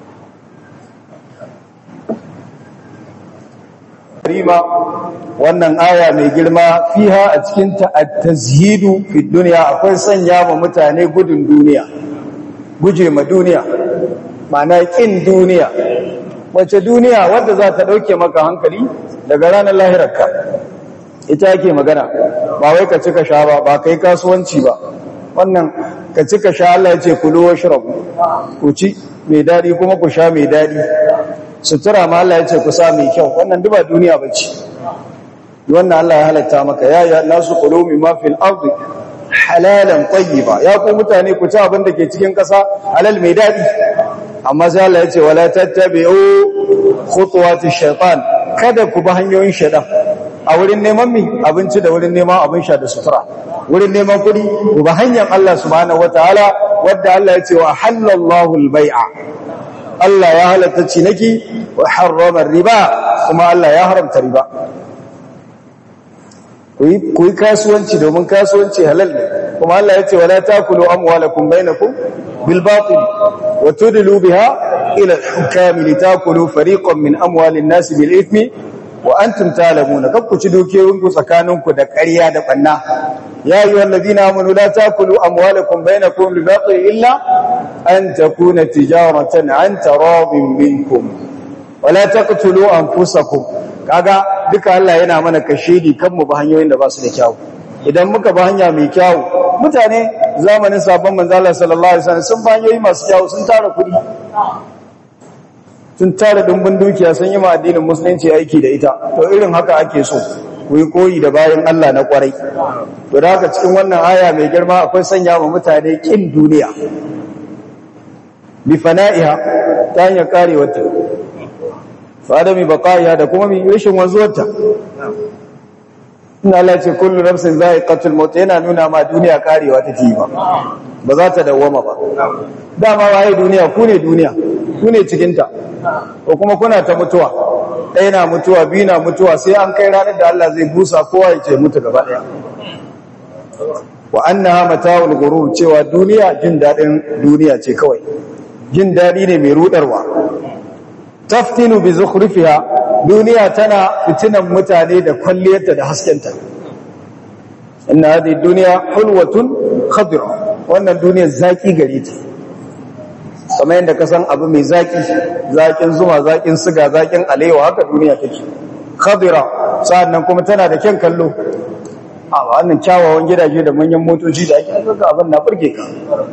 karima wannan aya mai girma fiha a cikin ta at-tazhidu fi dunya akwai sanya wa mutane gudun duniya guje ma duniya ma'ana kin duniya wace duniya wanda za ta dauke maka hankali daga ranar lahirarka ita yake magana ba wai ka cika sha ba ba kai kasuwanci ba wannan ka cika sha Allah ya ce kulu washrabu ku ci mai dadi kuma ku sha mai dadi sutura ma Allah ya ce ku sa mai kyau wannan duba duniya bace wannan Allah ya halatta maka ya ya nasu qulu mimma fil ardi halalan tayyiba ya ku mutane ku ci abin da ke cikin kasa halal mai dadi amma sai Allah ya ce wala tattabi'u khutuwati shaytan kada ku bi hanyoyin shaytan a wurin neman mi abinci da wurin neman abin sha da sutura wurin neman kudi ku bi hanyar Allah subhanahu wataala wanda Allah ya ce wa halallahu al-bai'a Allah ya halatta ciniki wa harrama riba kuma Allah ya haramta riba ku yi kasuwanci domin kasuwanci halal ne kuma Allah ya ce wala takulu amwalakum bainakum bil batil wa tudlu biha ila al-hukam litakulu fariqan min amwalin nas bil ithmi wa antum ta'lamuna kakku ci dukiyoyinku tsakaninku da ƙarya da banna ya ayyuhal ladina amanu la takulu amwalakum bainakum bil batil illa an takuna tijaratan an taradin minkum wala taqtulu anfusakum kaga duka Allah yana mana kashedi kan mu ba hanyoyin da ba su da kyau idan muka ba hanya mai kyau mutane zamanin sabon manzo Allah sallallahu alaihi wasallam sun ba hanyoyi masu kyau sun tara kudi sun tara dimbin dukiya sun yi ma addinin musulunci aiki da ita to irin haka ake so ku yi koyi da bayan Allah na kwarai to da haka cikin wannan aya mai girma akwai sanya wa mutane kin duniya bi fana'iha ta hanyar karewarta fadami baqaiha da kuma mi rashin wanzuwarta inna Allah ce kullu nafsin za'iqatul maut yana nuna ma duniya karewa take ba ba za ta dawwama ba dama waye duniya ku ne duniya ku ne cikin ta ko kuma kuna ta mutuwa ɗaya na mutuwa biyu na mutuwa sai an kai ranar da Allah zai busa kowa ya ce mutu gaba ɗaya wa annaha mata'ul ghurur cewa duniya jin dadin duniya ce kawai jin dadi ne mai rudarwa taftinu bi zukhrifiha duniya tana fitinan mutane da kwalliyarta da haskenta inna hadhihi dunya hulwatun khadra wannan duniyar zaki gare ta kamar yadda ka san abu mai zaki zakin zuma zakin siga zakin alewa haka duniya take khadra sa'annan kuma tana da kyan kallo a wannan kyawawan gidaje da manyan motoci da ake ga abin na burge ka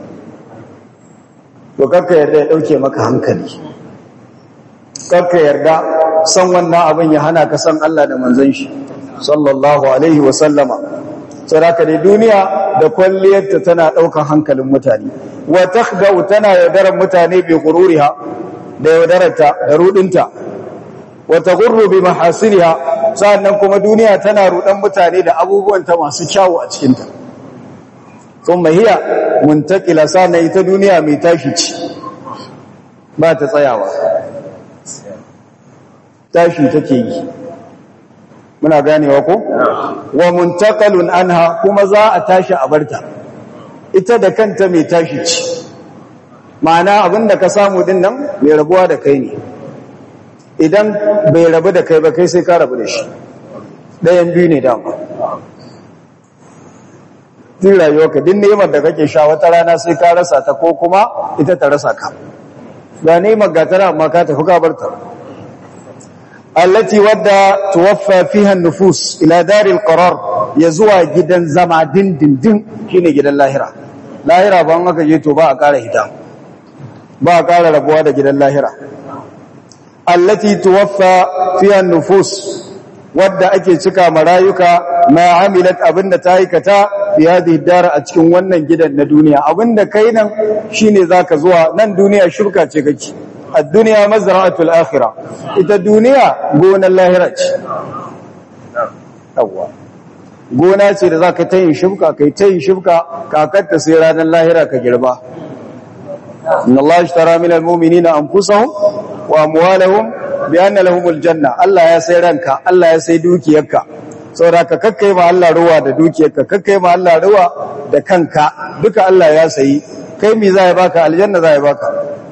to kakka yarda ya dauke maka hankali kakka yarda san wannan abin ya hana ka san Allah da manzon shi sallallahu alaihi wa sallama saraka dai duniya da kwalliyarta tana daukan hankalin mutane wa takhda'u tana yaudarar mutane bi gururiha da yaudararta da rudinta wa taghurru bi mahasiriha sannan kuma duniya tana rudan mutane da abubuwan ta masu kyawu a cikin ta thumma hiya muntakila sannan ita duniya mai tashi ci ba ta tsayawa tashi take yi muna ganewa ko wa muntaqalun anha kuma za a tashi a barta ita da kanta mai tashi ci ma'ana abinda ka samu din nan mai rabuwa da kai ne idan bai rabu da kai ba kai sai ka rabu da shi ɗayan biyu ne dama din rayuwarka din neman da kake sha wata rana sai ka rasa ta ko kuma ita ta rasa ka ga neman gatara amma ka tafi ka barta allati wadda tuwaffa fiha an-nufus ila daril qarar ya zuwa gidan zama dindindin shine gidan lahira lahira ba an aka je to ba a ƙara hita ba a ƙara rabuwa da gidan lahira allati tuwaffa fiha an-nufus wadda ake cika marayuka ma amilat abinda ta aikata fi hadhihi dar a cikin wannan gidan na duniya abinda kai nan shine zaka zuwa nan duniya shirka ce kake ad-dunya mazra'atul akhirah ita duniya gonar lahira ce yawa gona ce da zaka ta yin shibka kai ta yin shibka kakarta sai ranar lahira ka girba inna allaha ishtara minal mu'minina anfusahum wa amwalahum bi anna lahumul janna Allah ya sai ranka Allah ya sai dukiyarka saboda ka kakkai ma Allah ruwa da dukiyarka kakkai ma Allah ruwa da kanka duka Allah ya sayi kai me zai baka aljanna zai baka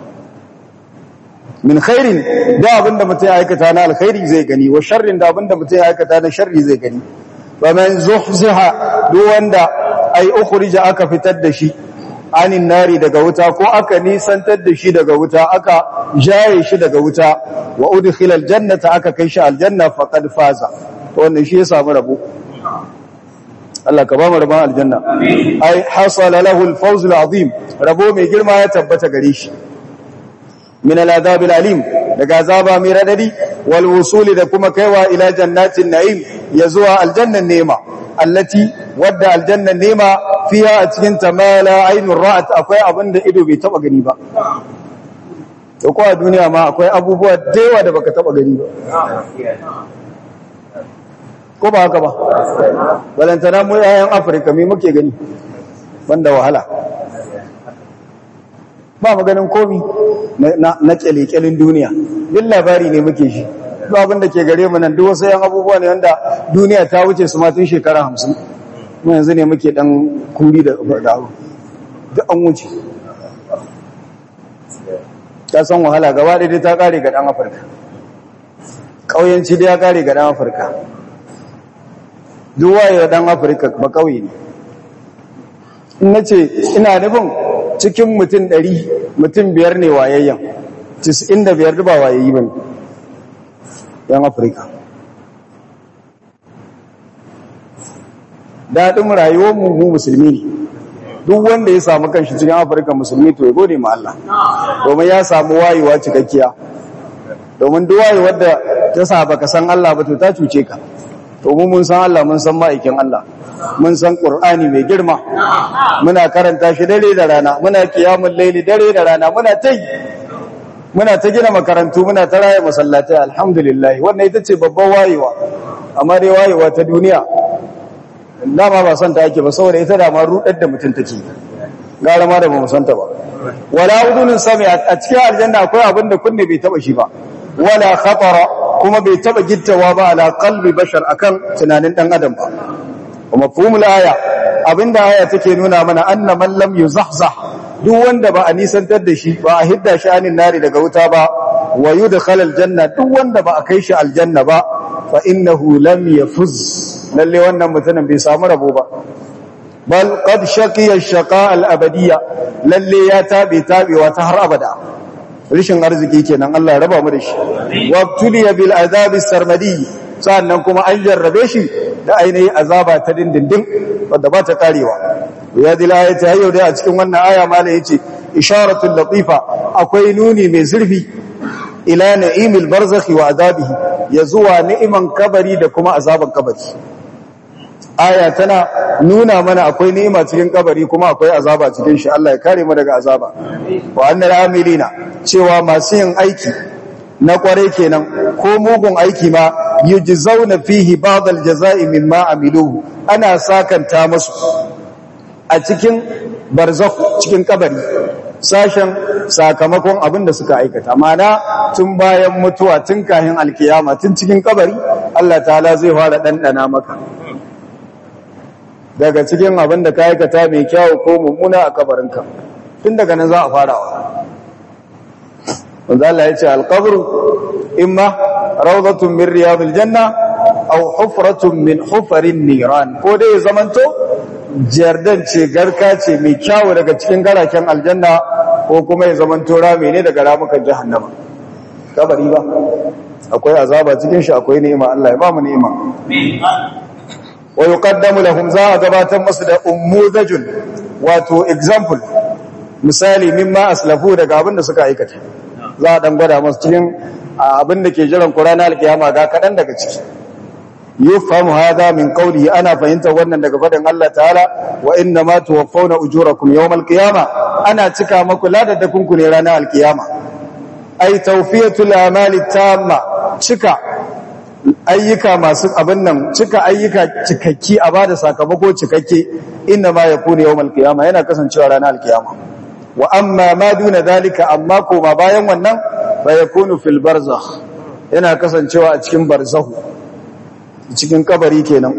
min khairin da abinda mutum ya aikata na alkhairi zai gani wa sharrin da abinda mutum ya aikata na sharri zai gani wa man zuhziha duk wanda ai ukhrija aka fitar da shi anin nari daga wuta ko aka nisantar da shi daga wuta aka jaye shi daga wuta wa udkhila aljannata aka kai shi aljanna faqad faza to wannan shi ya samu rabo Allah ka ba mu rabon aljanna ai hasala lahu alfawz alazim rabo mai girma ya tabbata gare shi min al'adab al'alim daga azaba mai radadi wal wusuli da kuma kaiwa ila jannatin na'im ya zuwa aljannan nema allati wadda aljannan nema fiha a cikin tamala ainur ra'at akwai abinda ido bai taba gani ba to ko a duniya ma akwai abubuwa da yawa da baka taba gani ba ko ba haka ba balantana mu yayan Afirka me muke gani banda wahala ba maganin komi na kyalekyalin duniya duk labari ne muke shi duk abin da ke gare mu nan duk wasu yan abubuwa ne wanda duniya ta wuce su ma tun shekara hamsin mu yanzu ne muke dan kuri da abu duk an wuce ta san wahala gaba da ta kare ga dan Afirka kauyanci da ya kare ga dan Afirka duk waye dan Afirka ba kauye ne in nace ina nufin cikin mutum ɗari mutum biyar ne wayayyan tis'in da biyar ba wayayi ba ne yan Afirka daɗin rayuwar mu musulmi ne duk wanda ya samu kanshi cikin Afirka musulmi to ya gode ma Allah domin ya samu wayewa cikakkiya domin duk wayewar da ta sa baka san Allah ba to ta cuce ka to mu mun san Allah mun san ma'aikin Allah mun san Qur'ani mai girma muna karanta shi dare da rana muna kiyamul laili dare da rana muna ta muna ta gina makarantu muna ta raye masallatai alhamdulillah wannan ita ce babban wayewa amma dai wayewa ta duniya dama ba san ta yake ba saboda ita da ma rudar da mutum take gara ma da ba mu san ta ba wala udunun sami'at a cikin aljanna akwai abin da kunne bai taba shi ba wala khatara kuma bai taba gittawa ba ala qalbi bashar akan tunanin dan adam ba kuma mafhumul aya abinda aya take nuna mana anna man lam yuzahzah duk wanda ba a nisantar da shi ba a hidda shi anin nari daga wuta ba wa yudkhal aljanna duk wanda ba a kai shi aljanna ba fa innahu lam yafuz lalle wannan mutumin bai samu rabo ba bal qad shaqiya ash-shaqa al-abadiyya lalle ya tabe tabewa ta har abada rishin arziki kenan Allah ya raba mu da shi wabtuliya bil azab as-sarmadi sannan kuma an jarrabe shi da ainihin azaba ta dindindin wadda ba ta karewa ya dila ayati hayo dai a cikin wannan aya malai yace isharatul latifa akwai nuni mai zurfi ila na'imil barzakhi wa azabihi ya zuwa ni'iman kabari da kuma azaban kabari aya tana nuna mana akwai ni'ima cikin kabari kuma akwai azaba cikin shi Allah ya kare mu daga azaba wa annal amilina cewa masu yin aiki na kware kenan ko mugun aiki ma yujzauna fihi ba'd al-jazaa'i mimma amiluhu ana sakanta musu a cikin barzakh cikin kabari sashen sakamakon abin da suka aikata mana tun bayan mutuwa tun kahin alkiyama tun cikin kabari Allah ta'ala zai fara dandana maka daga cikin abin da ka aikata mai kyau ko mummuna a kabarinka tun daga nan za a farawa wanda Allah ya ce alqabru imma rawdatun min riyadil janna aw hufratun min hufarin niran ko dai zamanto jardan ce garka ce mai kyawu daga cikin garaken aljanna ko kuma ya zamanto rami ne daga ramukan jahannama kabari ba akwai azaba cikin shi akwai ni'ima Allah ya ba mu ni'ima wa yuqaddamu lahum za a gabatar musu da ummuzajun wato example misali mimma aslafu daga abin da suka aikata za a dan gwada musu cikin abin da ke jiran Qur'ani alkiyama ga kadan daga ciki yufhamu hadha min qawlihi ana fahimta wannan daga fadin Allah ta'ala wa inna ma tuwaffawna ujurakum yawmal qiyamah ana cika maku ladadakun ku ne ranar alkiyama ay tawfiyatul amali tamma cika ayyuka masu abin nan cika ayyuka cikakki a bada sakamako cikakke inna ma yakunu yawmal qiyamah yana kasancewa ranar alkiyama wa amma ma duna zalika amma ko ma bayan wannan fa yakunu fil barzakh yana kasancewa a cikin barzahu cikin kabari kenan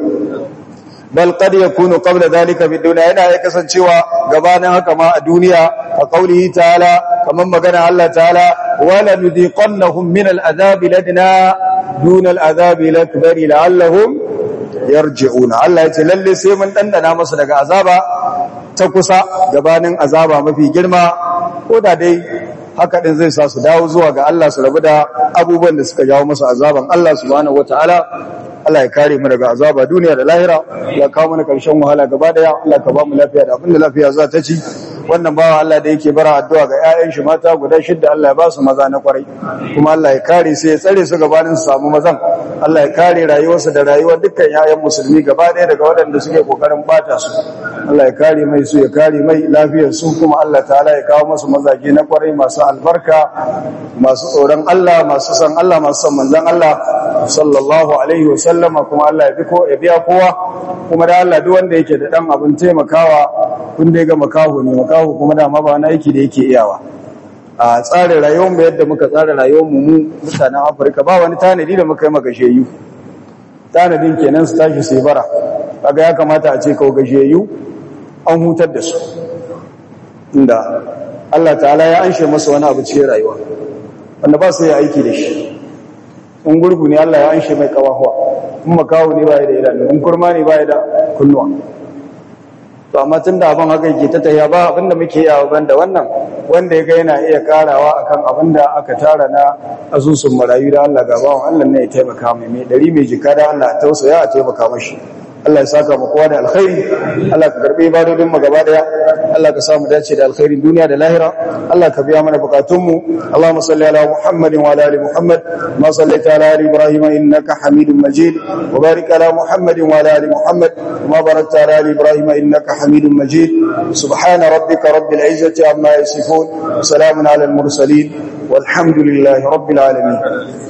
bal qad yakunu qabla dhalika bid dunya yana ya kasancewa gabanin haka ma a duniya a qaulihi ta'ala kaman magana Allah ta'ala wala nudiqannahum min al'adabi ladna dun al'adabi lakbari la'allahum yarji'una Allah ya ce lalle sai mun dandana musu daga azaba ta kusa gabanin azaba mafi girma ko da dai haka din zai sa su dawo zuwa ga Allah su rabu da abubuwan da suka jawo musu azaban Allah subhanahu wataala Allah ya kare mu daga azaba duniya da lahira ya kawo mana karshen wahala gaba daya Allah ka ba mu lafiya da abinda lafiya za ta ci wannan bawa Allah da yake bara addu'a ga ƴaƴan shi mata guda shidda Allah ya ba su maza na kwarai kuma Allah ya kare su ya tsare su gabanin su samu mazan Allah ya kare rayuwarsu da rayuwar dukkan ƴaƴan musulmi gaba daya daga waɗanda suke kokarin bata su Allah ya kare mai su ya kare mai lafiyar su kuma Allah ta'ala ya kawo musu mazaje na kwarai masu albarka masu tsoron Allah masu san Allah masu san manzon Allah sallallahu alaihi wa sallama kuma Allah ya biko ya biya kowa kuma da Allah duk wanda yake da dan abin taimakawa kun dai ga makaho ne makaho kuma da ma ba na yake da yake iyawa a tsarin rayuwar mu yadda muka tsara rayuwar mu mu mutanen Afirka ba wani tanadi da muka yi maka sheyu tanadin kenan su tashi sai bara kaga ya kamata a ce kawo gasheyyu an hutar da su inda Allah ta'ala ya anshe masa wani abu cikin rayuwa wanda ba su yi aiki da shi in gurgu ne Allah ya anshe mai kawahuwa in makawo ne baya da idanu in kurma ne baya da kunnuwa to amma tunda abin haka yake ta tafiya ba abinda muke yawa banda wannan wanda ya ga yana iya karawa akan abinda aka tara na asusun marayu da Allah gabawan Allah ne ya taimaka mai mai dari mai jika da Allah tausaya a taimaka mashi Allah ya saka mu kowa da alkhairi Allah ka karbe ibadodin mu gaba daya Allah ka samu dace da alkhairin duniya da lahira Allah ka biya mana bukatun mu Allahumma salli ala Muhammadin wa ala ali Muhammad ma sallaita ala ali Ibrahim innaka Hamidum Majid wa barik ala Muhammadin wa ala ali Muhammad ma barakta ala ali Ibrahim innaka Hamidum Majid subhana rabbika rabbil izzati amma yasifun salamun ala al mursalin walhamdulillahi rabbil alamin